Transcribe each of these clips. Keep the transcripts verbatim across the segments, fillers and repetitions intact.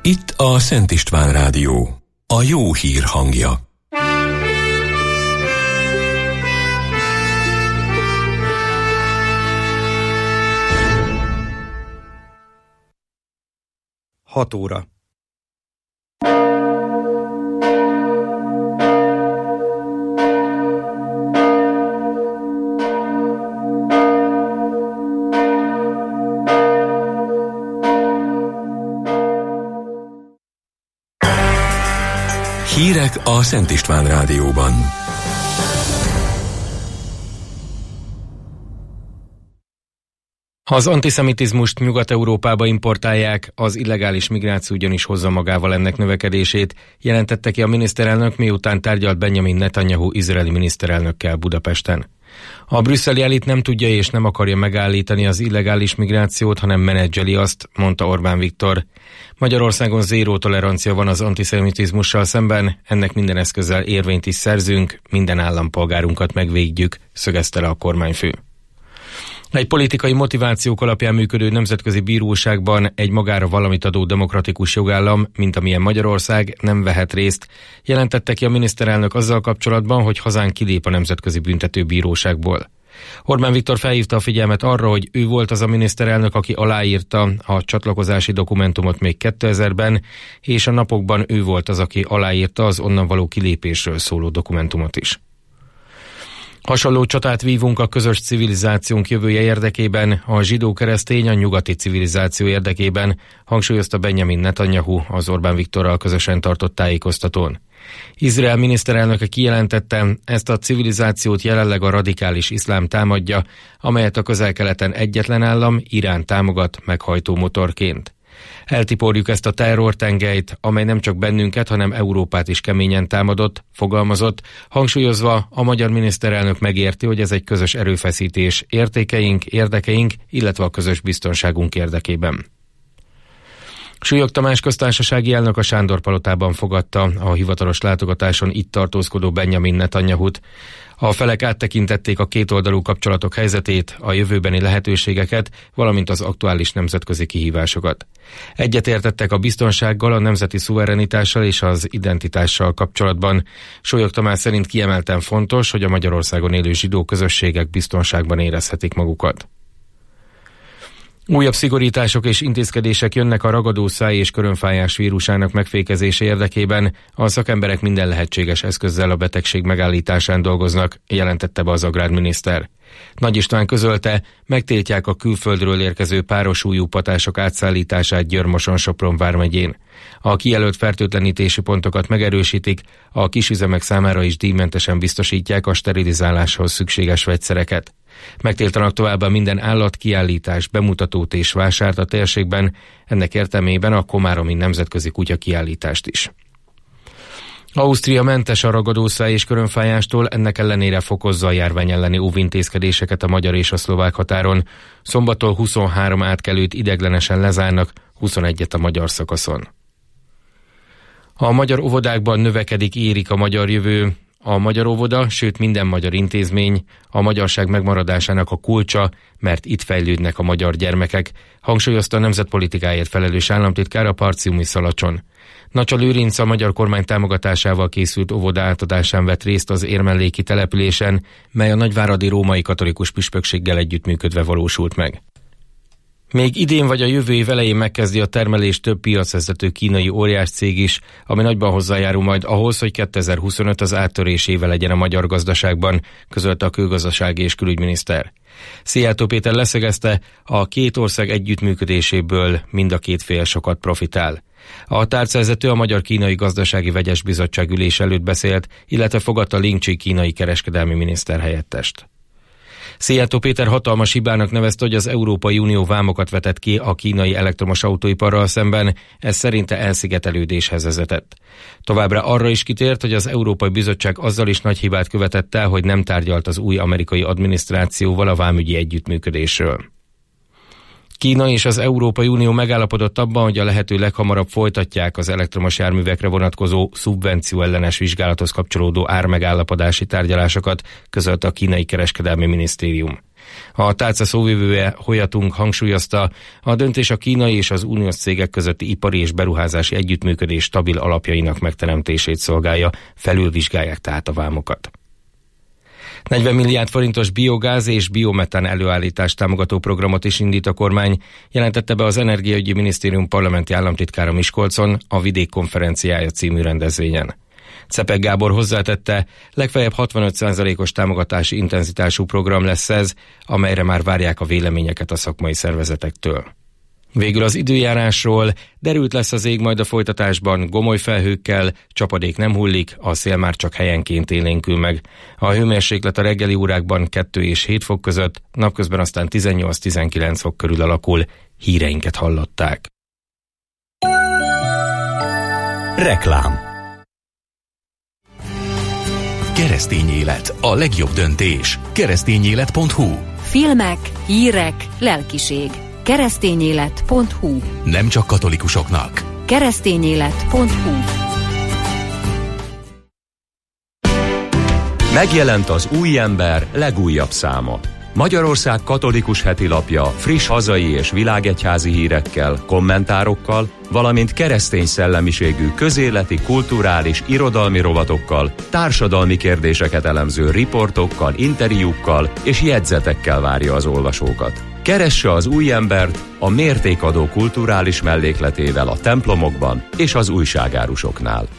Itt a Szent István Rádió, a jó hír hangja. hat óra. Hírek a Szent István Rádióban. Az antiszemitizmust Nyugat-Európába importálják, az illegális migráció ugyanis hozza magával ennek növekedését, jelentette ki a miniszterelnök, miután tárgyalt Benjamin Netanyahu izraeli miniszterelnökkel Budapesten. A brüsszeli elit nem tudja és nem akarja megállítani az illegális migrációt, hanem menedzseli azt, mondta Orbán Viktor. Magyarországon zéró tolerancia van az antiszemitizmussal szemben, ennek minden eszközzel érvényt is szerzünk, minden állampolgárunkat megvédjük, szögezte le a kormányfő. Egy politikai motivációk alapján működő nemzetközi bíróságban egy magára valamit adó demokratikus jogállam, mint amilyen Magyarország, nem vehet részt, jelentette ki a miniszterelnök azzal kapcsolatban, hogy hazánk kilép a Nemzetközi Büntetőbíróságból. Orbán Viktor felhívta a figyelmet arra, hogy ő volt az a miniszterelnök, aki aláírta a csatlakozási dokumentumot még kétezerben, és a napokban ő volt az, aki aláírta az onnan való kilépésről szóló dokumentumot is. Hasonló csatát vívunk a közös civilizációnk jövője érdekében, a zsidó-keresztény a nyugati civilizáció érdekében, hangsúlyozta Benjamin Netanyahu az Orbán Viktorral közösen tartott tájékoztatón. Izrael miniszterelnöke kijelentette, ezt a civilizációt jelenleg a radikális iszlám támadja, amelyet a közel-keleten egyetlen állam, Irán támogat meghajtó motorként. Eltiporjuk ezt a terrortengelyt, amely nem csak bennünket, hanem Európát is keményen támadott, fogalmazott, hangsúlyozva a magyar miniszterelnök megérti, hogy ez egy közös erőfeszítés értékeink, érdekeink, illetve a közös biztonságunk érdekében. Súlyog Tamás köztársasági elnök a Sándor-palotában fogadta a hivatalos látogatáson itt tartózkodó Benjamin Netanyahut. A felek áttekintették a kétoldalú kapcsolatok helyzetét, a jövőbeni lehetőségeket, valamint az aktuális nemzetközi kihívásokat. Egyetértettek a biztonsággal, a nemzeti szuverenitással és az identitással kapcsolatban. Súlyog Tamás szerint kiemelten fontos, hogy a Magyarországon élő zsidó közösségek biztonságban érezhetik magukat. Újabb szigorítások és intézkedések jönnek a ragadószáj és körömfájás vírusának megfékezése érdekében. A szakemberek minden lehetséges eszközzel a betegség megállításán dolgoznak, jelentette be az agrárminiszter. Nagy István közölte, megtiltják a külföldről érkező párosúlyú patások átszállítását Győr-Moson-Sopron vármegyén. A kijelölt fertőtlenítési pontokat megerősítik, a kisüzemek számára is díjmentesen biztosítják a sterilizáláshoz szükséges vegyszereket. Megtiltanak továbbá minden állatkiállítás, bemutatót és vásárt a térségben, ennek értelmében a komáromi nemzetközi kutyakiállítást is. Ausztria mentes a ragadószáj és körömfájástól, ennek ellenére fokozza a járvány elleni óvintézkedéseket a magyar és a szlovák határon. Szombattól huszonhárom átkelőt ideiglenesen lezárnak, huszonegyet a magyar szakaszon. A magyar óvodákban növekedik, érik a magyar jövő. A magyar óvoda, sőt minden magyar intézmény a magyarság megmaradásának a kulcsa, mert itt fejlődnek a magyar gyermekek, hangsúlyozta a nemzetpolitikáért felelős államtitkár a Parciumi Szalacson. Nacsa Lőrinc a magyar kormány támogatásával készült óvoda átadásán vett részt az érmelléki településen, mely a nagyváradi római katolikus püspökséggel együttműködve valósult meg. Még idén vagy a jövő év elején megkezdi a termelést több piacvezető kínai óriás cég is, ami nagyban hozzájárul majd ahhoz, hogy kétezer-huszonöt az áttörés éve legyen a magyar gazdaságban, közölte a külgazdasági és külügyminiszter. Szijjártó Péter leszögezte, a két ország együttműködéséből mind a két fél sokat profitál. A tárcavezető a Magyar-Kínai Gazdasági Vegyes Bizottság ülés előtt beszélt, illetve fogadta Ling Chi kínai kereskedelmi miniszter helyettest. Szijjártó Péter hatalmas hibának nevezte, hogy az Európai Unió vámokat vetett ki a kínai elektromos autóiparral szemben, ez szerinte elszigetelődéshez vezetett. Továbbra arra is kitért, hogy az Európai Bizottság azzal is nagy hibát követett el, hogy nem tárgyalt az új amerikai adminisztrációval a vámügyi együttműködésről. Kína és az Európai Unió megállapodott abban, hogy a lehető leghamarabb folytatják az elektromos járművekre vonatkozó szubvenció ellenes vizsgálathoz kapcsolódó ármegállapodási tárgyalásokat, közölte a kínai kereskedelmi minisztérium. A tárca szóvivője Hoyatung hangsúlyozta, a döntés a kínai és az uniós cégek közötti ipari és beruházási együttműködés stabil alapjainak megteremtését szolgálja, felülvizsgálják tehát a vámokat. negyven milliárd forintos biogáz és biometán előállítás támogató programot is indít a kormány, jelentette be az Energiaügyi Minisztérium parlamenti államtitkára Miskolcon a Vidék konferenciája című rendezvényen. Czepek Gábor hozzátette, legfeljebb hatvanöt százalékos támogatási intenzitású program lesz ez, amelyre már várják a véleményeket a szakmai szervezetektől. Végül az időjárásról: derült lesz az ég majd a folytatásban, gomoly felhőkkel, csapadék nem hullik, a szél már csak helyenként élénkül meg. A hőmérséklet a reggeli órákban kettő és hét fok között, napközben aztán tizennyolc-tizenkilenc fok körül alakul. Híreinket hallották. Reklám. Keresztény élet, a legjobb döntés. keresztényélet pont hu. Filmek, hírek, lelkiség. keresztényélet pont hu. Nem csak katolikusoknak. keresztényélet pont hu. Megjelent az Új Ember legújabb száma. Magyarország katolikus heti lapja friss hazai és világegyházi hírekkel, kommentárokkal, valamint keresztény szellemiségű közéleti, kulturális, irodalmi rovatokkal, társadalmi kérdéseket elemző riportokkal, interjúkkal és jegyzetekkel várja az olvasókat. Keresse az Új Embert a mértékadó kulturális mellékletével a templomokban és az újságárusoknál.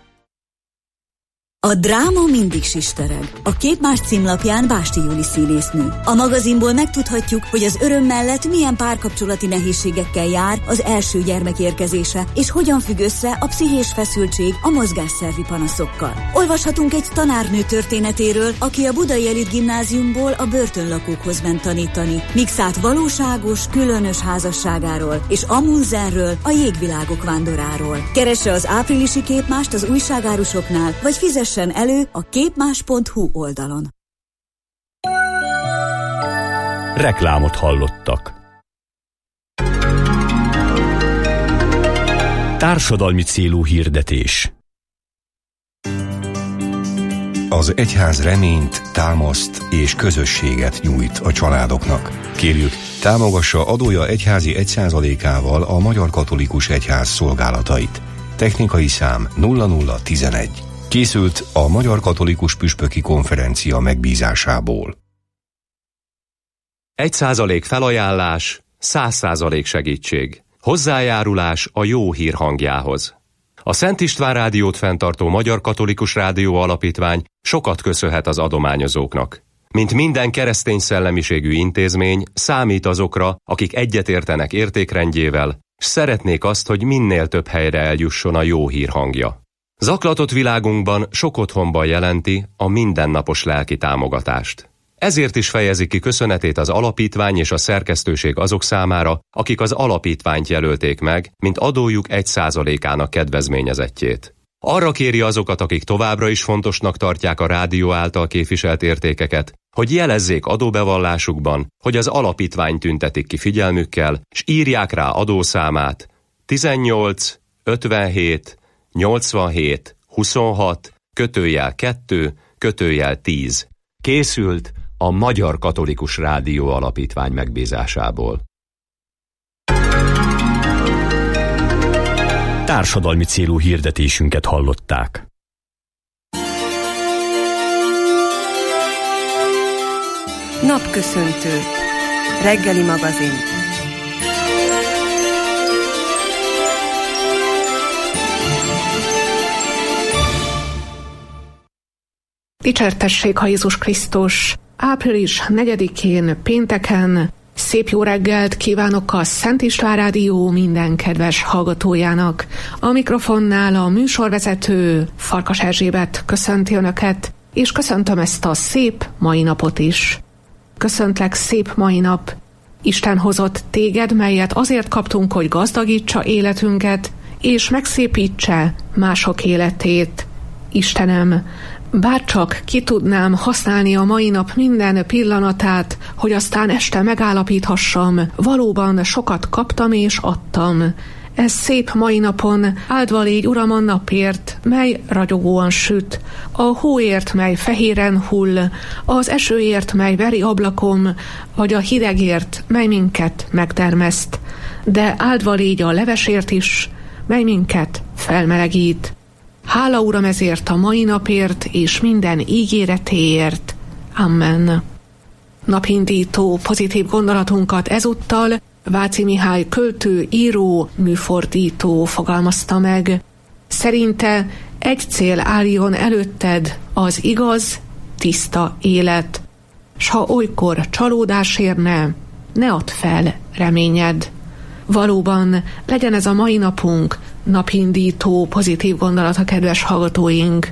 A dráma mindig sistereg. A Képmás címlapján Básti Júli színésznő. A magazinból megtudhatjuk, hogy az öröm mellett milyen párkapcsolati nehézségekkel jár az első gyermek érkezése, és hogyan függ össze a pszichés feszültség a mozgásszervi panaszokkal. Olvashatunk egy tanárnő történetéről, aki a Budai Elit Gimnáziumból a börtönlakókhoz ment tanítani, Mixát valóságos, különös házasságáról, és Amundsenről, a jégvilágok vándoráról. Keresse az áprilisi Képmást az újságárusoknál, vagy fizesse elő a képmás pont hu oldalon. Reklámot hallottak. Társadalmi célú hirdetés. Az egyház reményt, támaszt és közösséget nyújt a családoknak. Kérjük, támogassa adója egyházi egy százalékával a Magyar Katolikus Egyház szolgálatait. Technikai szám nulla nulla tizenegy. Készült a Magyar Katolikus Püspöki Konferencia megbízásából. Egy százalék felajánlás, száz százalék segítség. Hozzájárulás a jó hír hangjához. A Szent István Rádiót fenntartó Magyar Katolikus Rádió Alapítvány sokat köszönhet az adományozóknak. Mint minden keresztény szellemiségű intézmény, számít azokra, akik egyetértenek értékrendjével, s szeretnék azt, hogy minél több helyre eljusson a jó hír hangja. Zaklatott világunkban sok otthonban jelenti a mindennapos lelki támogatást. Ezért is fejezi ki köszönetét az alapítvány és a szerkesztőség azok számára, akik az alapítványt jelölték meg, mint adójuk egy százalékának kedvezményezettjét. Arra kéri azokat, akik továbbra is fontosnak tartják a rádió által képviselt értékeket, hogy jelezzék adóbevallásukban, hogy az alapítvány tüntetik ki figyelmükkel, s írják rá adószámát tizennyolc ötvenhét nyolcvanhét huszonhat kötőjel kettő kötőjel tíz. Készült a Magyar Katolikus Rádió Alapítvány megbízásából. Társadalmi célú hirdetésünket hallották. Napköszöntő. Reggeli magazin. Dicsértessék ha Jézus Krisztus! április negyedikén, pénteken szép jó reggelt kívánok a Szent István Rádió minden kedves hallgatójának. A mikrofonnál a műsorvezető Farkas Erzsébet köszönti Önöket, és köszöntöm ezt a szép mai napot is. Köszöntlek, szép mai nap! Isten hozott téged, melyet azért kaptunk, hogy gazdagítsa életünket, és megszépítse mások életét. Istenem, Bárcsak ki tudnám használni a mai nap minden pillanatát, hogy aztán este megállapíthassam, valóban sokat kaptam és adtam. Ez szép mai napon, áldva légy Uram a napért, mely ragyogóan süt, a hóért, mely fehéren hull, az esőért, mely veri ablakom, vagy a hidegért, mely minket megtermeszt. De áldva légy a levesért is, mely minket felmelegít. Hála Uram ezért a mai napért és minden ígéretéért. Amen. Napindító pozitív gondolatunkat ezúttal Váci Mihály költő, író, műfordító fogalmazta meg. Szerinte egy cél álljon előtted, az igaz, tiszta élet. S ha olykor csalódás érne, ne add fel reményed. Valóban legyen ez a mai napunk napindító pozitív gondolata, kedves hallgatóink.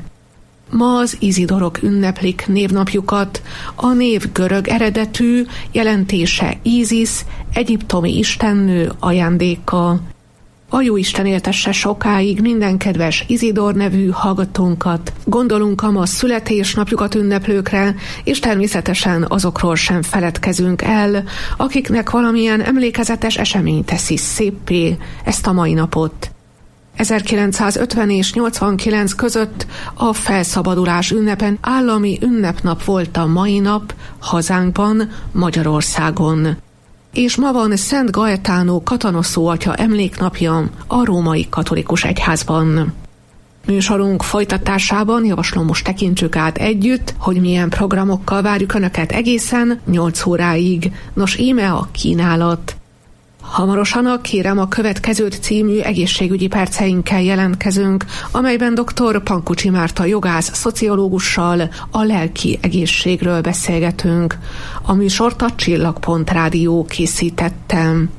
Ma az izidorok ünneplik névnapjukat, a név görög eredetű, jelentése Ízisz, egyiptomi istennő ajándéka. A Jóisten éltesse sokáig minden kedves Izidor nevű hallgatónkat. Gondolunk a ma születésnapjukat ünneplőkre, és természetesen azokról sem feledkezünk el, akiknek valamilyen emlékezetes esemény teszi széppé ezt a mai napot. ezerkilencszázötven és nyolcvankilenc között a felszabadulás ünnepen állami ünnepnap volt a mai nap hazánkban, Magyarországon. És ma van Szent Gaetánó Katanoszó atya emléknapja a római katolikus egyházban. Műsorunk folytatásában javaslom, most tekintsük át együtt, hogy milyen programokkal várjuk Önöket egészen nyolc óráig. Nos, íme a kínálat. Hamarosan a Kérem a következőt című egészségügyi perceinkkel jelentkezünk, amelyben dr. Pankucsi Márta jogász szociológussal a lelki egészségről beszélgetünk. A műsort a Csillagpont Rádió készítettem.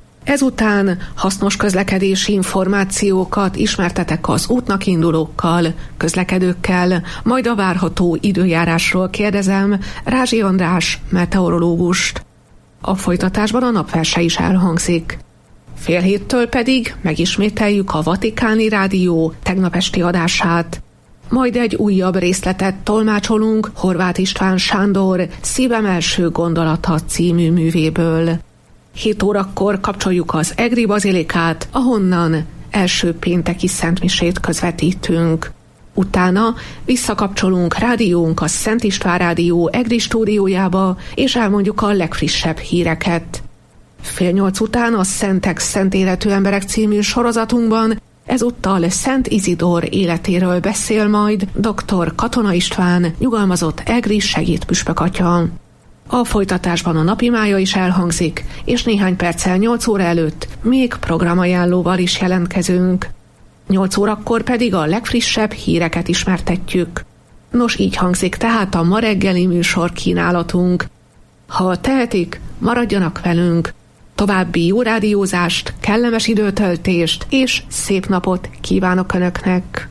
Ezután hasznos közlekedési információkat ismertetek az útnak indulókkal, közlekedőkkel, majd a várható időjárásról kérdezem Rázsi András meteorológust. A folytatásban a napverse is elhangzik. Fél héttől pedig megismételjük a Vatikáni Rádió tegnap esti adását. Majd egy újabb részletet tolmácsolunk Horváth István Sándor Szívem első gondolata című művéből. hét órakor kapcsoljuk az Egri Bazilikát, ahonnan első pénteki szentmisét közvetítünk. Utána visszakapcsolunk rádiónk a Szent István Rádió Egri stúdiójába, és elmondjuk a legfrissebb híreket. Fél nyolc után a Szentek Szent Életű Emberek című sorozatunkban ezúttal Szent Izidor életéről beszél majd dr. Katona István, nyugalmazott egri segédpüspök atya. A folytatásban a napimája is elhangzik, és néhány perccel nyolc óra előtt még programajánlóval is jelentkezünk. nyolc órakor pedig a legfrissebb híreket ismertetjük. Nos, így hangzik tehát a ma reggeli műsor kínálatunk. Ha tehetik, maradjanak velünk. További jó rádiózást, kellemes időtöltést és szép napot kívánok Önöknek!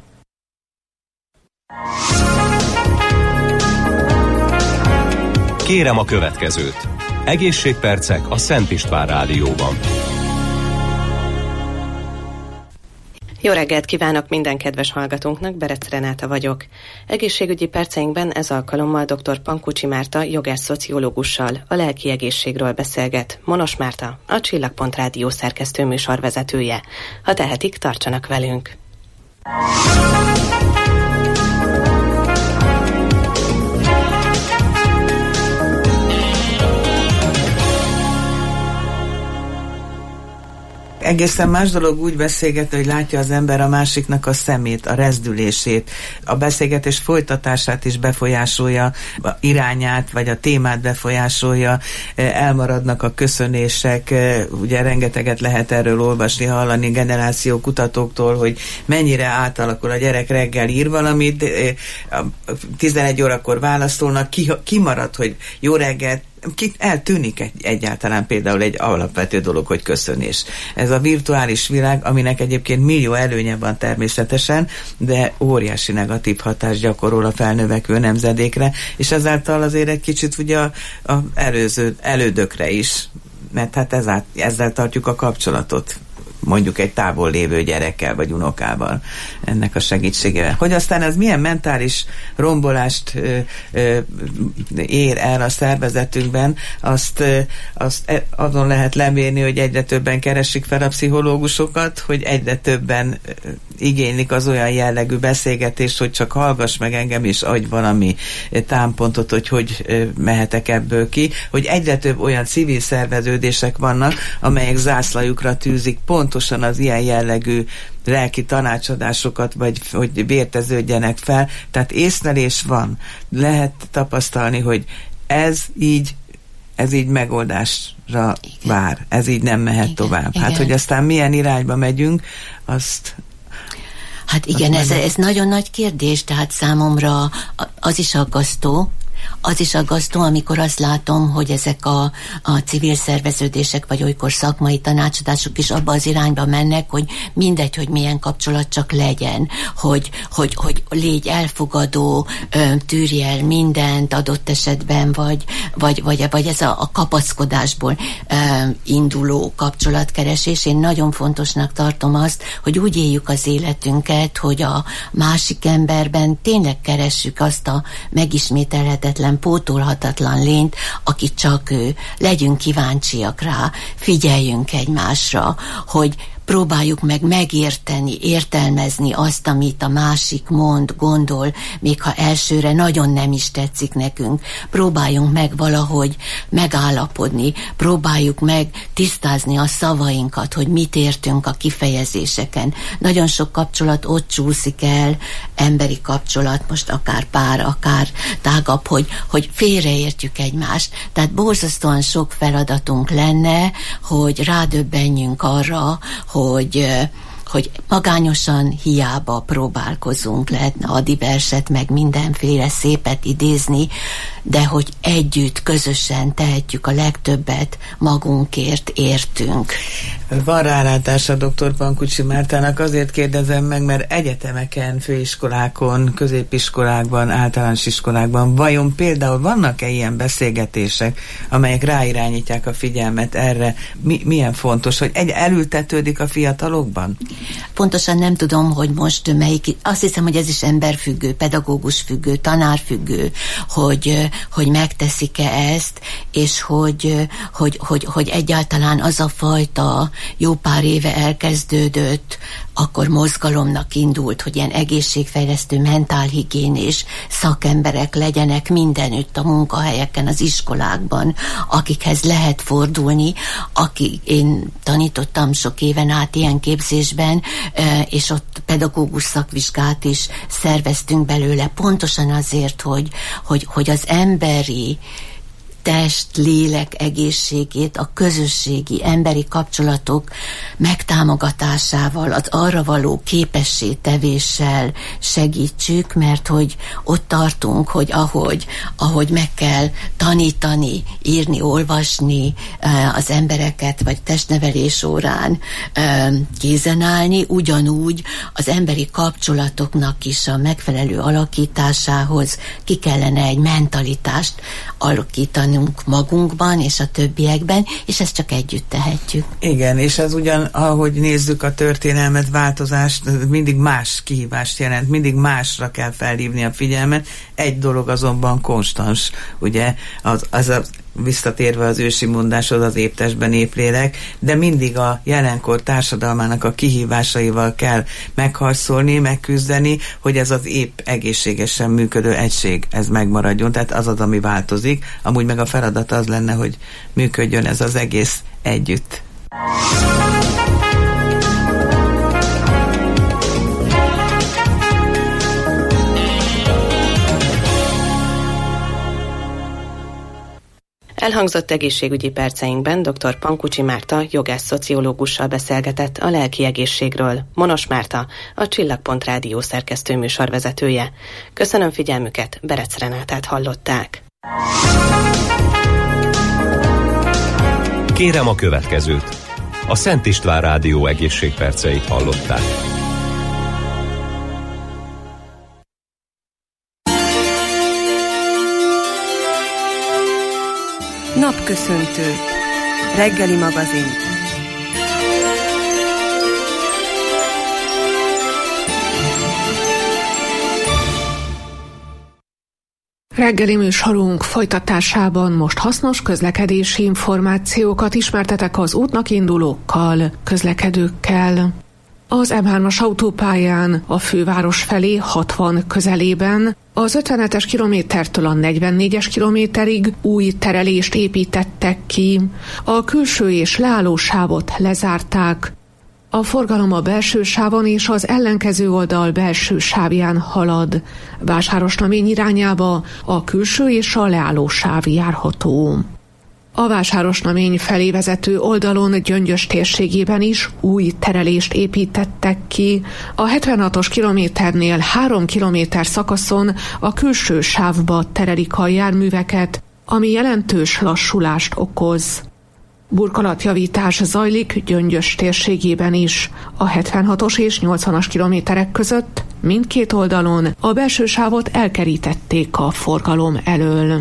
Kérem a következőt. Egészségpercek a Szent István Rádióban. Jó reggelt kívánok minden kedves hallgatónknak, Berec Renáta vagyok. Egészségügyi perceinkben ez alkalommal dr. Pankucsi Márta jogász szociológussal a lelki egészségről beszélget. Monos Márta, a Csillagpont Rádió szerkesztő műsorvezetője. Ha tehetik, tartsanak velünk! Egészen más dolog úgy beszélgetni, hogy látja az ember a másiknak a szemét, a rezdülését, a beszélgetés folytatását is befolyásolja, a irányát, vagy a témát befolyásolja, elmaradnak a köszönések, ugye rengeteget lehet erről olvasni, hallani generációkutatóktól, hogy mennyire átalakul a gyerek, reggel ír valamit, tizenegy órakor válaszolnak, ki, kimarad, hogy jó reggelt, eltűnik egy, egyáltalán például egy alapvető dolog, hogy köszönés. Ez a virtuális világ, aminek egyébként millió előnye van természetesen, de óriási negatív hatást gyakorol a felnövekvő nemzedékre, és ezáltal azért egy kicsit ugye a, a előző, elődökre is, mert hát ezzel, ezzel tartjuk a kapcsolatot mondjuk egy távol lévő gyerekkel vagy unokával ennek a segítségével. Hogy aztán ez milyen mentális rombolást ö, ö, ér el a szervezetünkben, azt, ö, azt azon lehet lemérni, hogy egyre többen keresik fel a pszichológusokat, hogy egyre többen ö, igénylik az olyan jellegű beszélgetést, hogy csak hallgass meg engem, és adj valami támpontot, hogy hogy ö, mehetek ebből ki, hogy egyre több olyan civil szerveződések vannak, amelyek zászlajukra tűzik pontosan az ilyen jellegű lelki tanácsadásokat, vagy hogy vérteződjenek fel. Tehát észlelés van. Lehet tapasztalni, hogy ez így ez így megoldásra igen. vár. Ez így nem mehet igen, tovább. Igen. Hát, hogy aztán milyen irányba megyünk, azt Hát igen, ez, ez nagyon nagy kérdés, tehát számomra az is aggasztó, Az is aggasztó, amikor azt látom, hogy ezek a, a civil szerveződések, vagy olykor szakmai tanácsadások is abba az irányba mennek, hogy mindegy, hogy milyen kapcsolat csak legyen, hogy, hogy, hogy légy elfogadó, tűrj el mindent adott esetben, vagy, vagy, vagy, vagy ez a, a kapaszkodásból induló kapcsolatkeresés. Én nagyon fontosnak tartom azt, hogy úgy éljük az életünket, hogy a másik emberben tényleg keressük azt a megismételhetetlen, pótolhatatlan lényt, aki csak ő. Legyünk kíváncsiak rá, figyeljünk egymásra, hogy próbáljuk meg megérteni, értelmezni azt, amit a másik mond, gondol, még ha elsőre nagyon nem is tetszik nekünk. Próbáljunk meg valahogy megállapodni, próbáljuk meg tisztázni a szavainkat, hogy mit értünk a kifejezéseken. Nagyon sok kapcsolat ott csúszik el, emberi kapcsolat, most akár pár, akár tágabb, hogy, hogy félreértjük egymást. Tehát borzasztóan sok feladatunk lenne, hogy rádöbbenjünk arra, hogy, hogy magányosan hiába próbálkozunk, lehetne adiverset, meg mindenféle szépet idézni, de hogy együtt, közösen tehetjük a legtöbbet magunkért, értünk. Van rálátása dr. Pankucsi Mártának, azért kérdezem meg, mert egyetemeken, főiskolákon, középiskolákban, általános iskolákban vajon például vannak-e ilyen beszélgetések, amelyek ráirányítják a figyelmet erre? Mi, milyen fontos, hogy egy elültetődik a fiatalokban? Pontosan nem tudom, hogy most melyik, azt hiszem, hogy ez is emberfüggő, pedagógusfüggő, tanárfüggő, hogy, hogy megteszik-e ezt, és hogy, hogy, hogy, hogy egyáltalán az a fajta jó pár éve elkezdődött, akkor mozgalomnak indult, hogy ilyen egészségfejlesztő, mentálhigiénés szakemberek legyenek mindenütt a munkahelyeken, az iskolákban, akikhez lehet fordulni, akik én tanítottam sok éven át ilyen képzésben, és ott pedagógus szakvizsgát is szerveztünk belőle, pontosan azért, hogy, hogy, hogy az emberi test, lélek egészségét a közösségi, emberi kapcsolatok megtámogatásával, az arra való képességtevéssel segítsük, mert hogy ott tartunk, hogy ahogy, ahogy meg kell tanítani, írni, olvasni az embereket, vagy testnevelés órán kézen állni, ugyanúgy az emberi kapcsolatoknak is a megfelelő alakításához ki kellene egy mentalitást alakítani magunkban és a többiekben, és ezt csak együtt tehetjük. Igen, és ez ugyan, ahogy nézzük a történelmet, változást, mindig más kihívást jelent, mindig másra kell felhívni a figyelmet. Egy dolog azonban konstans, ugye, az, az a visszatérve az ősi mondáshoz, az épp testben épp lélek, de mindig a jelenkor társadalmának a kihívásaival kell megharcolni, megküzdeni, hogy ez az épp egészségesen működő egység, ez megmaradjon, tehát az az, ami változik. Amúgy meg a feladat az lenne, hogy működjön ez az egész együtt. Elhangzott egészségügyi perceinkben dr. Pankucsi Márta jogász-szociológussal beszélgetett a lelki egészségről. Monos Márta, a Csillagpont Rádió szerkesztő műsorvezetője. Köszönöm figyelmüket, Berec Renátát hallották. Kérem a következőt. A Szent István Rádió egészségperceit hallották. Napköszöntő. Reggeli magazin. Reggeli műsorunk folytatásában most hasznos közlekedési információkat ismertetek az útnak indulókkal, közlekedőkkel. Az em hármas autópályán a főváros felé hatvan közelében az ötvenhetes kilométertől a negyvennégyes kilométerig új terelést építettek ki. A külső és leálló sávot lezárták. A forgalom a belső sávon és az ellenkező oldal belső sávján halad. Vásárosnamény irányába a külső és a leálló sáv járható. A Vásárosnamény felé vezető oldalon Gyöngyös térségében is új terelést építettek ki. A hetvenhatos kilométernél három kilométer szakaszon a külső sávba terelik a járműveket, ami jelentős lassulást okoz. Burkolatjavítás zajlik Gyöngyös térségében is. A hetvenhatos és nyolcvanas kilométerek között mindkét oldalon a belső sávot elkerítették a forgalom elől.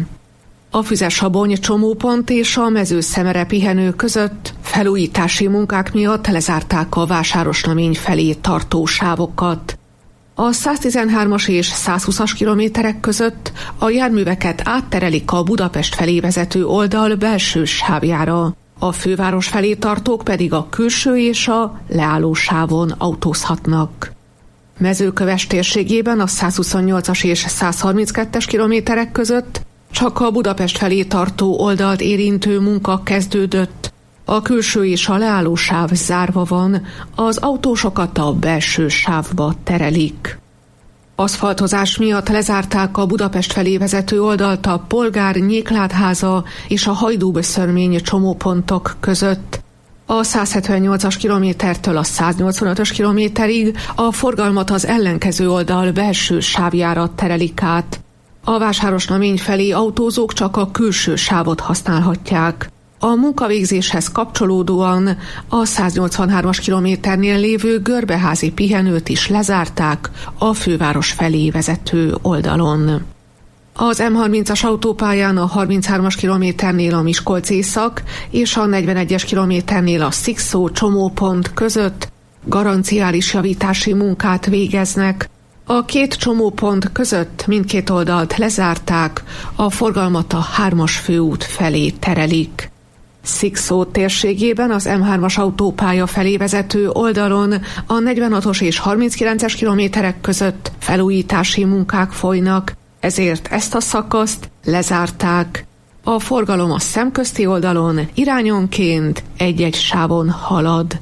A Füzesabony csomópont és a Mezőszemere pihenő között felújítási munkák miatt lezárták a Vásárosnamény felé tartó sávokat. A száztizenhármas és százhúszas kilométerek között a járműveket átterelik a Budapest felé vezető oldal belső sávjára. A főváros felé tartók pedig a külső és a leálló sávon autózhatnak. Mezőköves térségében a százhuszonnyolcas és százharminckettes kilométerek között csak a Budapest felé tartó oldalt érintő munka kezdődött. A külső és a leálló sáv zárva van, az autósokat a belső sávba terelik. Aszfaltozás miatt lezárták a Budapest felé vezető oldalt a Polgár Nyéklátháza és a Hajdúböszörmény csomópontok között. A százhetvennyolcas kilométertől a száznyolcvanötös kilométerig a forgalmat az ellenkező oldal belső sávjára terelik át. A Vásárosnamény felé autózók csak a külső sávot használhatják. A munkavégzéshez kapcsolódóan a száznyolcvanhármas kilométernél lévő Görbeházi pihenőt is lezárták a főváros felé vezető oldalon. Az em harmincas autópályán a harminchármas kilométernél a Miskolc-Észak és a negyvenegyes kilométernél a Szikszó csomópont között garanciális javítási munkát végeznek. A két csomópont között mindkét oldalt lezárták, a forgalmat a hármas főút felé terelik. Szikszó térségében az em hármas autópálya felé vezető oldalon a negyvenhatos és harminckilences kilométerek között felújítási munkák folynak, ezért ezt a szakaszt lezárták. A forgalom a szemközti oldalon irányonként egy-egy sávon halad.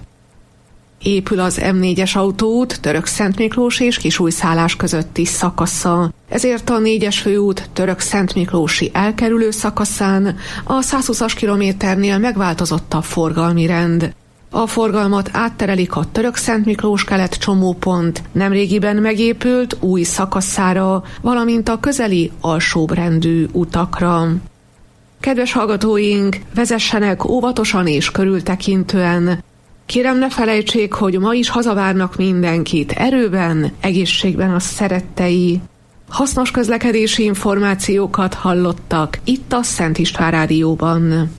Épül az em négyes autóút Török-Szentmiklós és Kisújszállás közötti szakasza. Ezért a négyes főút Török-Szentmiklósi elkerülő szakaszán a százhúszas kilométernél megváltozott a forgalmi rend. A forgalmat átterelik a Török-Szentmiklós kelet csomópont nemrégiben megépült új szakaszára, valamint a közeli alsóbrendű utakra. Kedves hallgatóink, vezessenek óvatosan és körültekintően. Kérem, ne felejtsék, hogy ma is hazavárnak mindenkit erőben, egészségben a szerettei. Hasznos közlekedési információkat hallottak itt a Szent István Rádióban.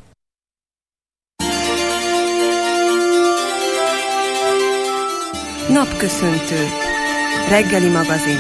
Napköszöntő. Reggeli magazin.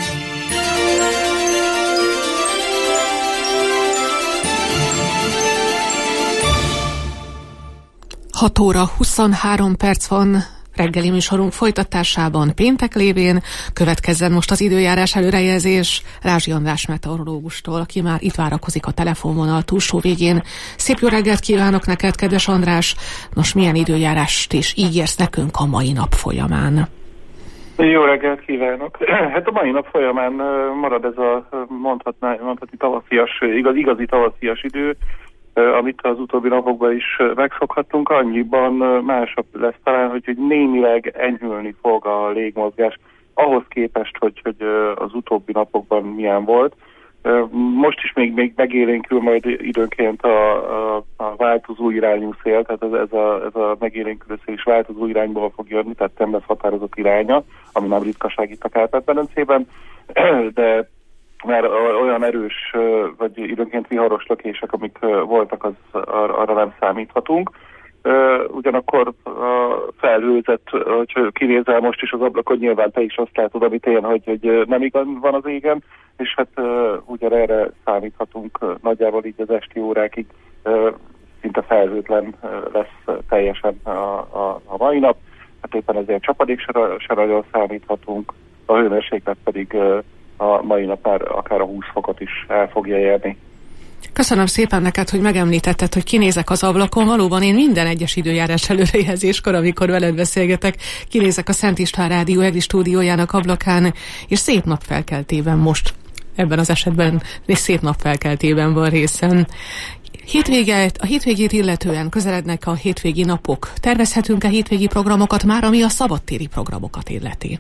hat óra huszonhárom perc van reggeli műsorunk folytatásában péntek lévén. Következzen most az időjárás előrejelzés Rázsi András meteorológustól, aki már itt várakozik a telefonvonal túlsó végén. Szép jó reggelt kívánok neked, kedves András! Nos, milyen időjárást is ígérsz nekünk a mai nap folyamán? Jó reggelt kívánok! Hát a mai nap folyamán marad ez a mondhatná, mondhatni tavaszias, igaz, igazi tavaszias idő, amit az utóbbi napokban is megszokhattunk, annyiban másabb lesz talán, hogy, hogy némileg enyhülni fog a légmozgás ahhoz képest, hogy, hogy az utóbbi napokban milyen volt. Most is még, még megélénkül majd időnként a, a, a változó irányú szél, tehát ez, ez, a, ez a megélénkülő szél is változó irányból fog jönni, tehát nem lesz határozott iránya, ami nem ritkaság itt a Kárpát-medencében, de már olyan erős, vagy időnként viharos lökések, amik voltak, az arra nem számíthatunk. ugyanakkor a felhőzet, hogy kinézel most is az ablakon, nyilván te is azt látod, amit én, hogy, hogy nem igaz van az égen, és hát ugyanerre számíthatunk nagyjából így az esti órákig, szinte felhőtlen lesz teljesen a, a, a mai nap, hát éppen ezért csapadék se nagyon számíthatunk, a hőmérséklet pedig a mai nap már akár a húsz fokot is el fogja érni. Köszönöm szépen neked, hogy megemlítetted, hogy kinézek az ablakon. Valóban én minden egyes időjárás előrejelzéskor, amikor veled beszélgetek, kinézek a Szent István Rádió EGRI stúdiójának ablakán, és szép napfelkeltében most, ebben az esetben és szép napfelkeltében van részem. Hétvégét, a hétvégét illetően közelednek a hétvégi napok. Tervezhetünk-e hétvégi programokat már, ami a szabadtéri programokat illeti?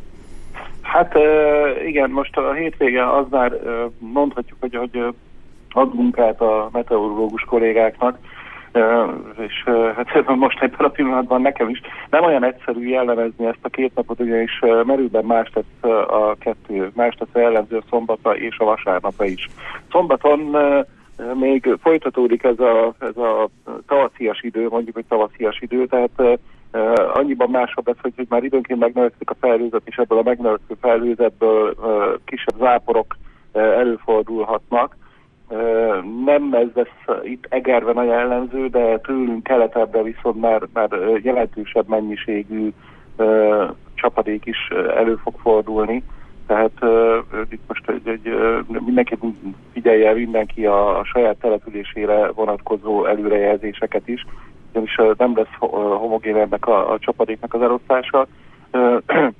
Hát igen, most a hétvége az már mondhatjuk, hogy, hogy ad munkát a meteorológus kollégáknak, és hát most ebben a pillanatban nekem is nem olyan egyszerű jellemezni ezt a két napot, ugyanis merőben más tesz a kettő, más tesz a jellemző szombatra és a vasárnapra is. Szombaton még folytatódik ez a, ez a tavaszias idő, mondjuk, hogy tavaszias idő, tehát uh, annyiban másabb lesz, hogy, hogy már időnként megnövekszik a felhőzet, és ebből a megnövekvő felhőzetből uh, kisebb záporok uh, előfordulhatnak. Uh, nem ez lesz itt Egerben a jellemző, de tőlünk keletebbre viszont már, már jelentősebb mennyiségű uh, csapadék is elő fog fordulni. Tehát uh, itt most egy, egy, uh, mindenki figyelje mindenki a, a saját településére vonatkozó előrejelzéseket is, ugyanis uh, nem lesz uh, homogén ennek a, a csapadéknak az elosztása, uh,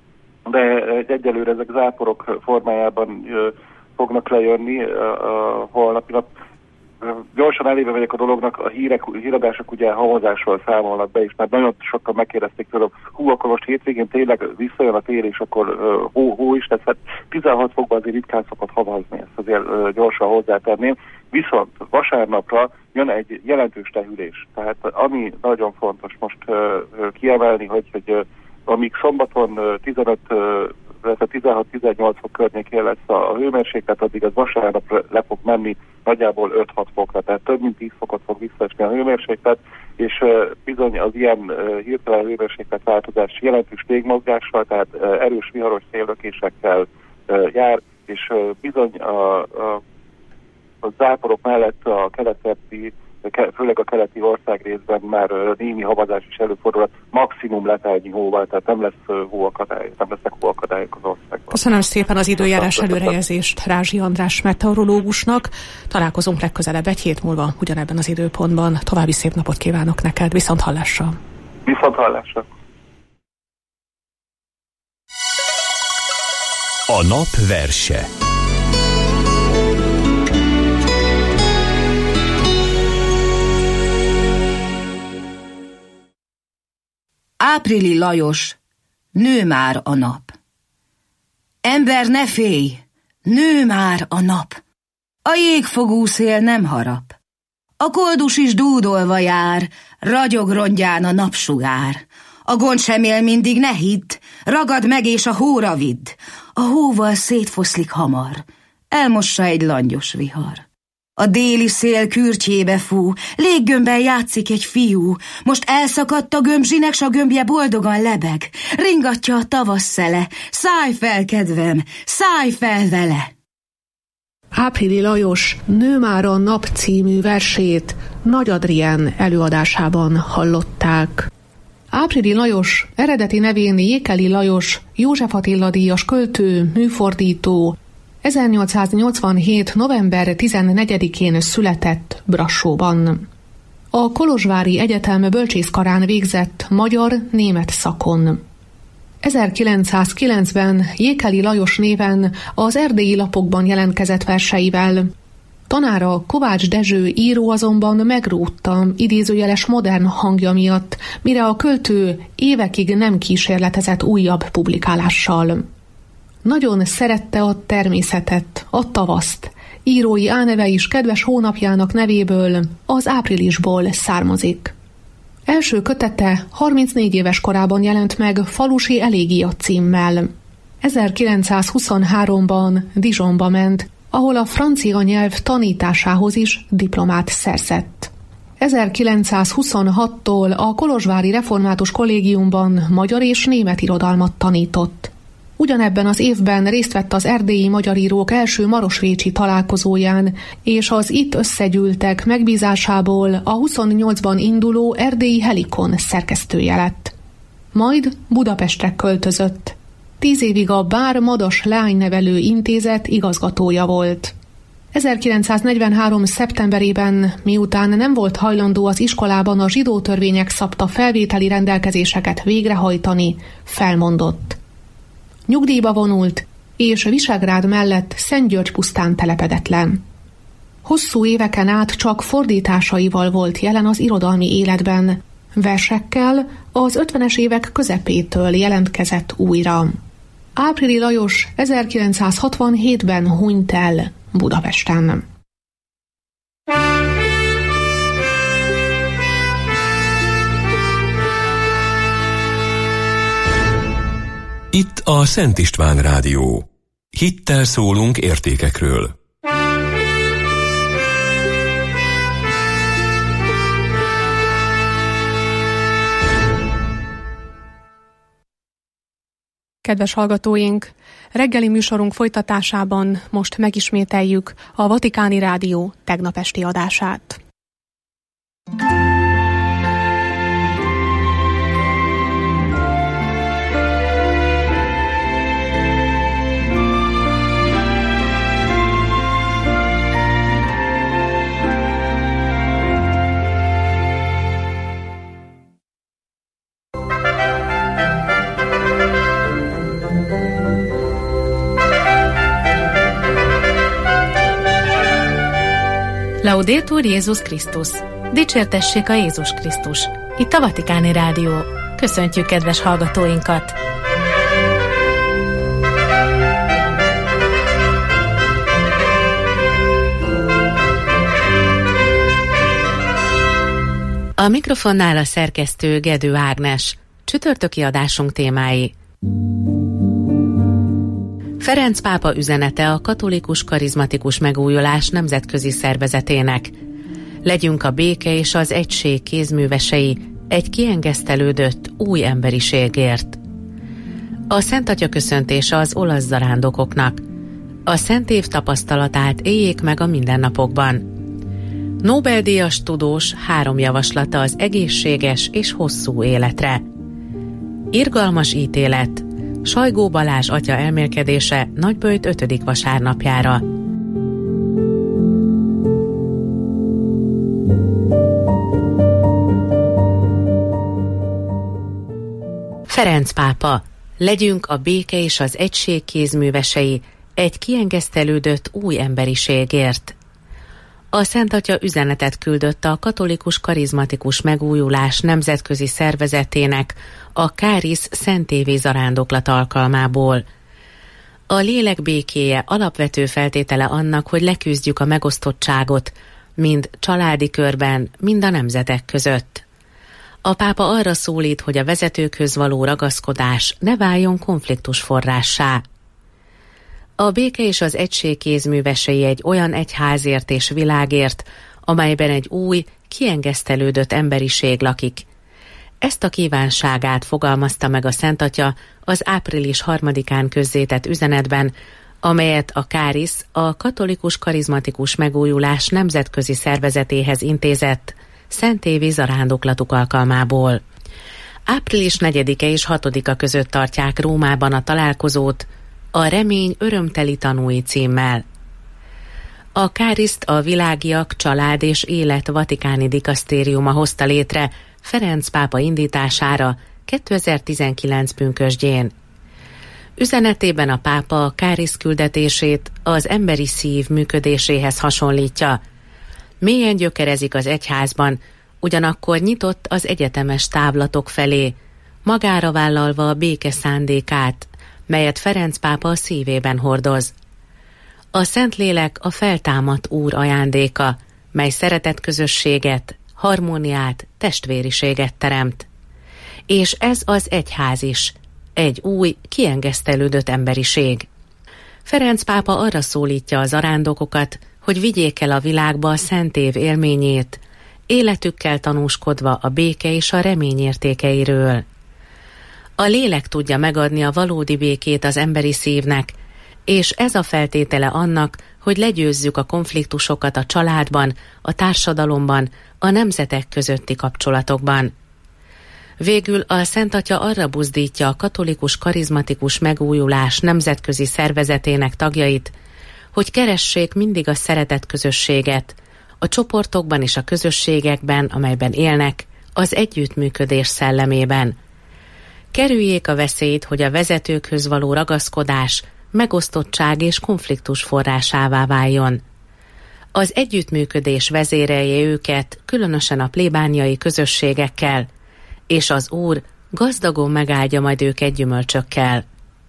de egyelőre ezek záporok formájában uh, fognak lejönni uh, a holnapi nap. Gyorsan elébe vagyok a dolognak, a hírek, híradások ugye hamozásról számolnak be, és már nagyon sokan megkérdezték tőlem, hú, akkor most hétvégén tényleg visszajön a tél, és akkor uh, hó, hó is lesz, hát tizenhat fokban azért ritkán szokott havazni, ezt azért uh, gyorsan hozzátenném. Viszont vasárnapra jön egy jelentős lehűlés, tehát ami nagyon fontos most uh, kiemelni, hogy, hogy uh, amíg szombaton uh, tizenöt uh, tizenhat-tizennyolc fok környékén lesz a hőmérséklet, addig az vasárnap le fog menni nagyjából öt-hat fokra, tehát több mint tíz fokot fog visszaesni a hőmérséklet, és uh, bizony az ilyen uh, hirtelen hőmérséklet változás jelentős légmozgással, tehát uh, erős viharos széllökésekkel uh, jár, és uh, bizony a, a, a záporok mellett a keleti, főleg a keleti országrészben már uh, némi havazás is előfordul, maximum letelnyi hóval, tehát nem lesz uh, hóakadály, nem lesznek hóakadályok az országban. Köszönöm szépen az időjárás előrejelzést Rázsi András meteorológusnak. Találkozunk legközelebb egy hét múlva ugyanebben az időpontban. További szép napot kívánok neked, viszont hallásra! Viszont hallásra! A nap verse. Áprili Lajos, nő már a nap. Ember, ne félj, nő már a nap. A jégfogú szél nem harap. A koldus is dúdolva jár, ragyog rongyán a napsugár. A gond sem él mindig, ne hidd, ragad meg és a hóra vidd. A hóval szétfoszlik hamar, elmossa egy langyos vihar. A déli szél kürtjébe fú, léggömbben játszik egy fiú. Most elszakadt a gömbzsinek, s a gömbje boldogan lebeg. Ringatja a tavasz szele, szállj fel, kedvem, szállj fel vele! Áprili Lajos Nő már a nap című versét Nagy Adrien előadásában hallották. Áprili Lajos eredeti nevén Jékeli Lajos, József Attila díjas költő, műfordító, ezernyolcszáznyolcvanhét. november tizennegyedikén született Brassóban. A Kolozsvári Egyetem bölcsészkarán végzett magyar-német szakon. ezerkilencszázkilencben Jékeli Lajos néven az Erdélyi Lapokban jelentkezett verseivel. Tanára Kovács Dezső író azonban megrótta idézőjeles modern hangja miatt, mire a költő évekig nem kísérletezett újabb publikálással. Nagyon szerette a természetet, a tavaszt. Írói álneve is kedves hónapjának nevéből, az áprilisból származik. Első kötete harmincnégy éves korában jelent meg Falusi elégia címmel. ezerkilencszázhuszonháromban Dijonba ment, ahol a francia nyelv tanításához is diplomát szerzett. ezerkilencszázhuszonhattól a kolozsvári református kollégiumban magyar és német irodalmat tanított. Ugyanebben az évben részt vett az erdélyi magyar írók első marosvécsi találkozóján, és az itt összegyűltek megbízásából a huszonnyolcban induló erdélyi Helikon szerkesztője lett. Majd Budapestre költözött. Tíz évig a Bár Madas Leánynevelő Intézet igazgatója volt. ezerkilencszáznegyvenhárom. szeptemberében, miután nem volt hajlandó az iskolában a zsidó törvények szabta felvételi rendelkezéseket végrehajtani, felmondott. Nyugdíjba vonult, és Visegrád mellett Szentgyörgy-pusztán telepedett le. Hosszú éveken át csak fordításaival volt jelen az irodalmi életben, versekkel az ötvenes évek közepétől jelentkezett újra. Áprili Lajos ezerkilencszázhatvanhétben hunyt el Budapesten. Itt a Szent István Rádió. Hittel szólunk értékekről. Kedves hallgatóink, reggeli műsorunk folytatásában most megismételjük a Vatikáni Rádió tegnap esti adását. Laudetur Jézus Krisztus! Dicsértessék a Jézus Krisztus! Itt a Vatikáni Rádió. Köszöntjük kedves hallgatóinkat! A mikrofonnál a szerkesztő Gedő Ágnes. Csütörtöki adásunk témái. Ferenc pápa üzenete a katolikus karizmatikus megújulás nemzetközi szervezetének. Legyünk a béke és az egység kézművesei egy kiengesztelődött új emberiségért. A Szent Atya köszöntése az olasz zarándokoknak. A Szent Év tapasztalatát éljék meg a mindennapokban. Nobel-díjas tudós három javaslata az egészséges és hosszú életre. Irgalmas ítélet. Sajgó Balázs atya elmélkedése Nagyböjt ötödik vasárnapjára. Ferenc pápa, legyünk a béke és az egység kézművesei egy kiengesztelődött új emberiségért. A Szent Atya üzenetet küldött a katolikus karizmatikus megújulás nemzetközi szervezetének a Kárisz szentévi zarándoklat alkalmából. A lélek békéje alapvető feltétele annak, hogy leküzdjük a megosztottságot, mind családi körben, mind a nemzetek között. A pápa arra szólít, hogy a vezetőkhöz való ragaszkodás ne váljon konfliktus forrássá. A béke és az egység kézművesei egy olyan egyházért és világért, amelyben egy új, kiengesztelődött emberiség lakik. Ezt a kívánságát fogalmazta meg a Szent Atya az április harmadikán közzétett üzenetben, amelyet a Kárisz, a katolikus karizmatikus megújulás nemzetközi szervezetéhez intézett szentévi zarándoklatuk alkalmából. április negyedike és hatodika között tartják Rómában a találkozót, a Remény örömteli tanúi címmel. A Káriszt a Világiak, Család és Élet Vatikáni Dikasztériuma hozta létre Ferenc pápa indítására kétezer-tizenkilenc pünkösdjén. Üzenetében a pápa a Kárisz küldetését az emberi szív működéséhez hasonlítja. Mélyen gyökerezik az egyházban, ugyanakkor nyitott az egyetemes távlatok felé, magára vállalva a béke szándékát, melyet Ferenc pápa a szívében hordoz. A Szentlélek a feltámadt Úr ajándéka, mely szeretetközösséget, harmóniát, testvériséget teremt. És ez az egyház is, egy új, kiengesztelődött emberiség. Ferenc pápa arra szólítja az zarándokokat, hogy vigyék el a világba a Szent Év élményét, életükkel tanúskodva a béke és a remény értékeiről. A lélek tudja megadni a valódi békét az emberi szívnek, és ez a feltétele annak, hogy legyőzzük a konfliktusokat a családban, a társadalomban, a nemzetek közötti kapcsolatokban. Végül a Szent Atya arra buzdítja a katolikus karizmatikus megújulás nemzetközi szervezetének tagjait, hogy keressék mindig a szeretet közösséget, a csoportokban és a közösségekben, amelyben élnek, az együttműködés szellemében. Kerüljék a veszélyt, hogy a vezetőkhöz való ragaszkodás megosztottság és konfliktus forrásává váljon. Az együttműködés vezérelje őket, különösen a plébániai közösségekkel, és az Úr gazdagon megáldja majd őket gyümölcsökkel.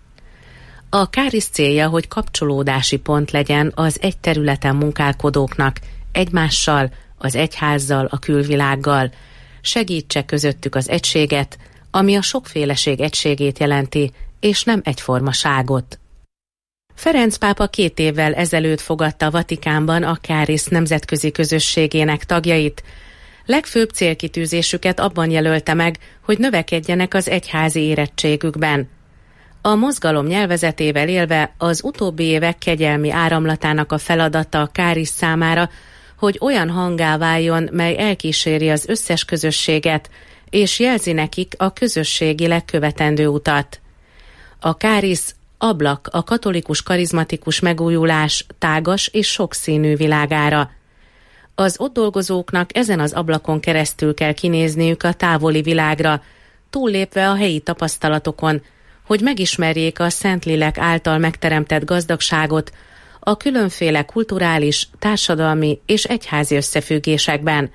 A kárisz célja, hogy kapcsolódási pont legyen az egy területen munkálkodóknak, egymással, az egyházzal, a külvilággal, segítse közöttük az egységet, ami a sokféleség egységét jelenti, és nem egyformaságot. Ferenc pápa két évvel ezelőtt fogadta a Vatikánban a kárisz nemzetközi közösségének tagjait. Legfőbb célkitűzésüket abban jelölte meg, hogy növekedjenek az egyházi érettségükben. A mozgalom nyelvezetével élve az utóbbi évek kegyelmi áramlatának a feladata a kárisz számára, hogy olyan hangá váljon, mely elkíséri az összes közösséget, és jelzi nekik a közösségileg követendő utat. A kárisz ablak a katolikus karizmatikus megújulás tágas és sokszínű világára. Az ott dolgozóknak ezen az ablakon keresztül kell kinézniük a távoli világra, túllépve a helyi tapasztalatokon, hogy megismerjék a Szentlélek által megteremtett gazdagságot a különféle kulturális, társadalmi és egyházi összefüggésekben.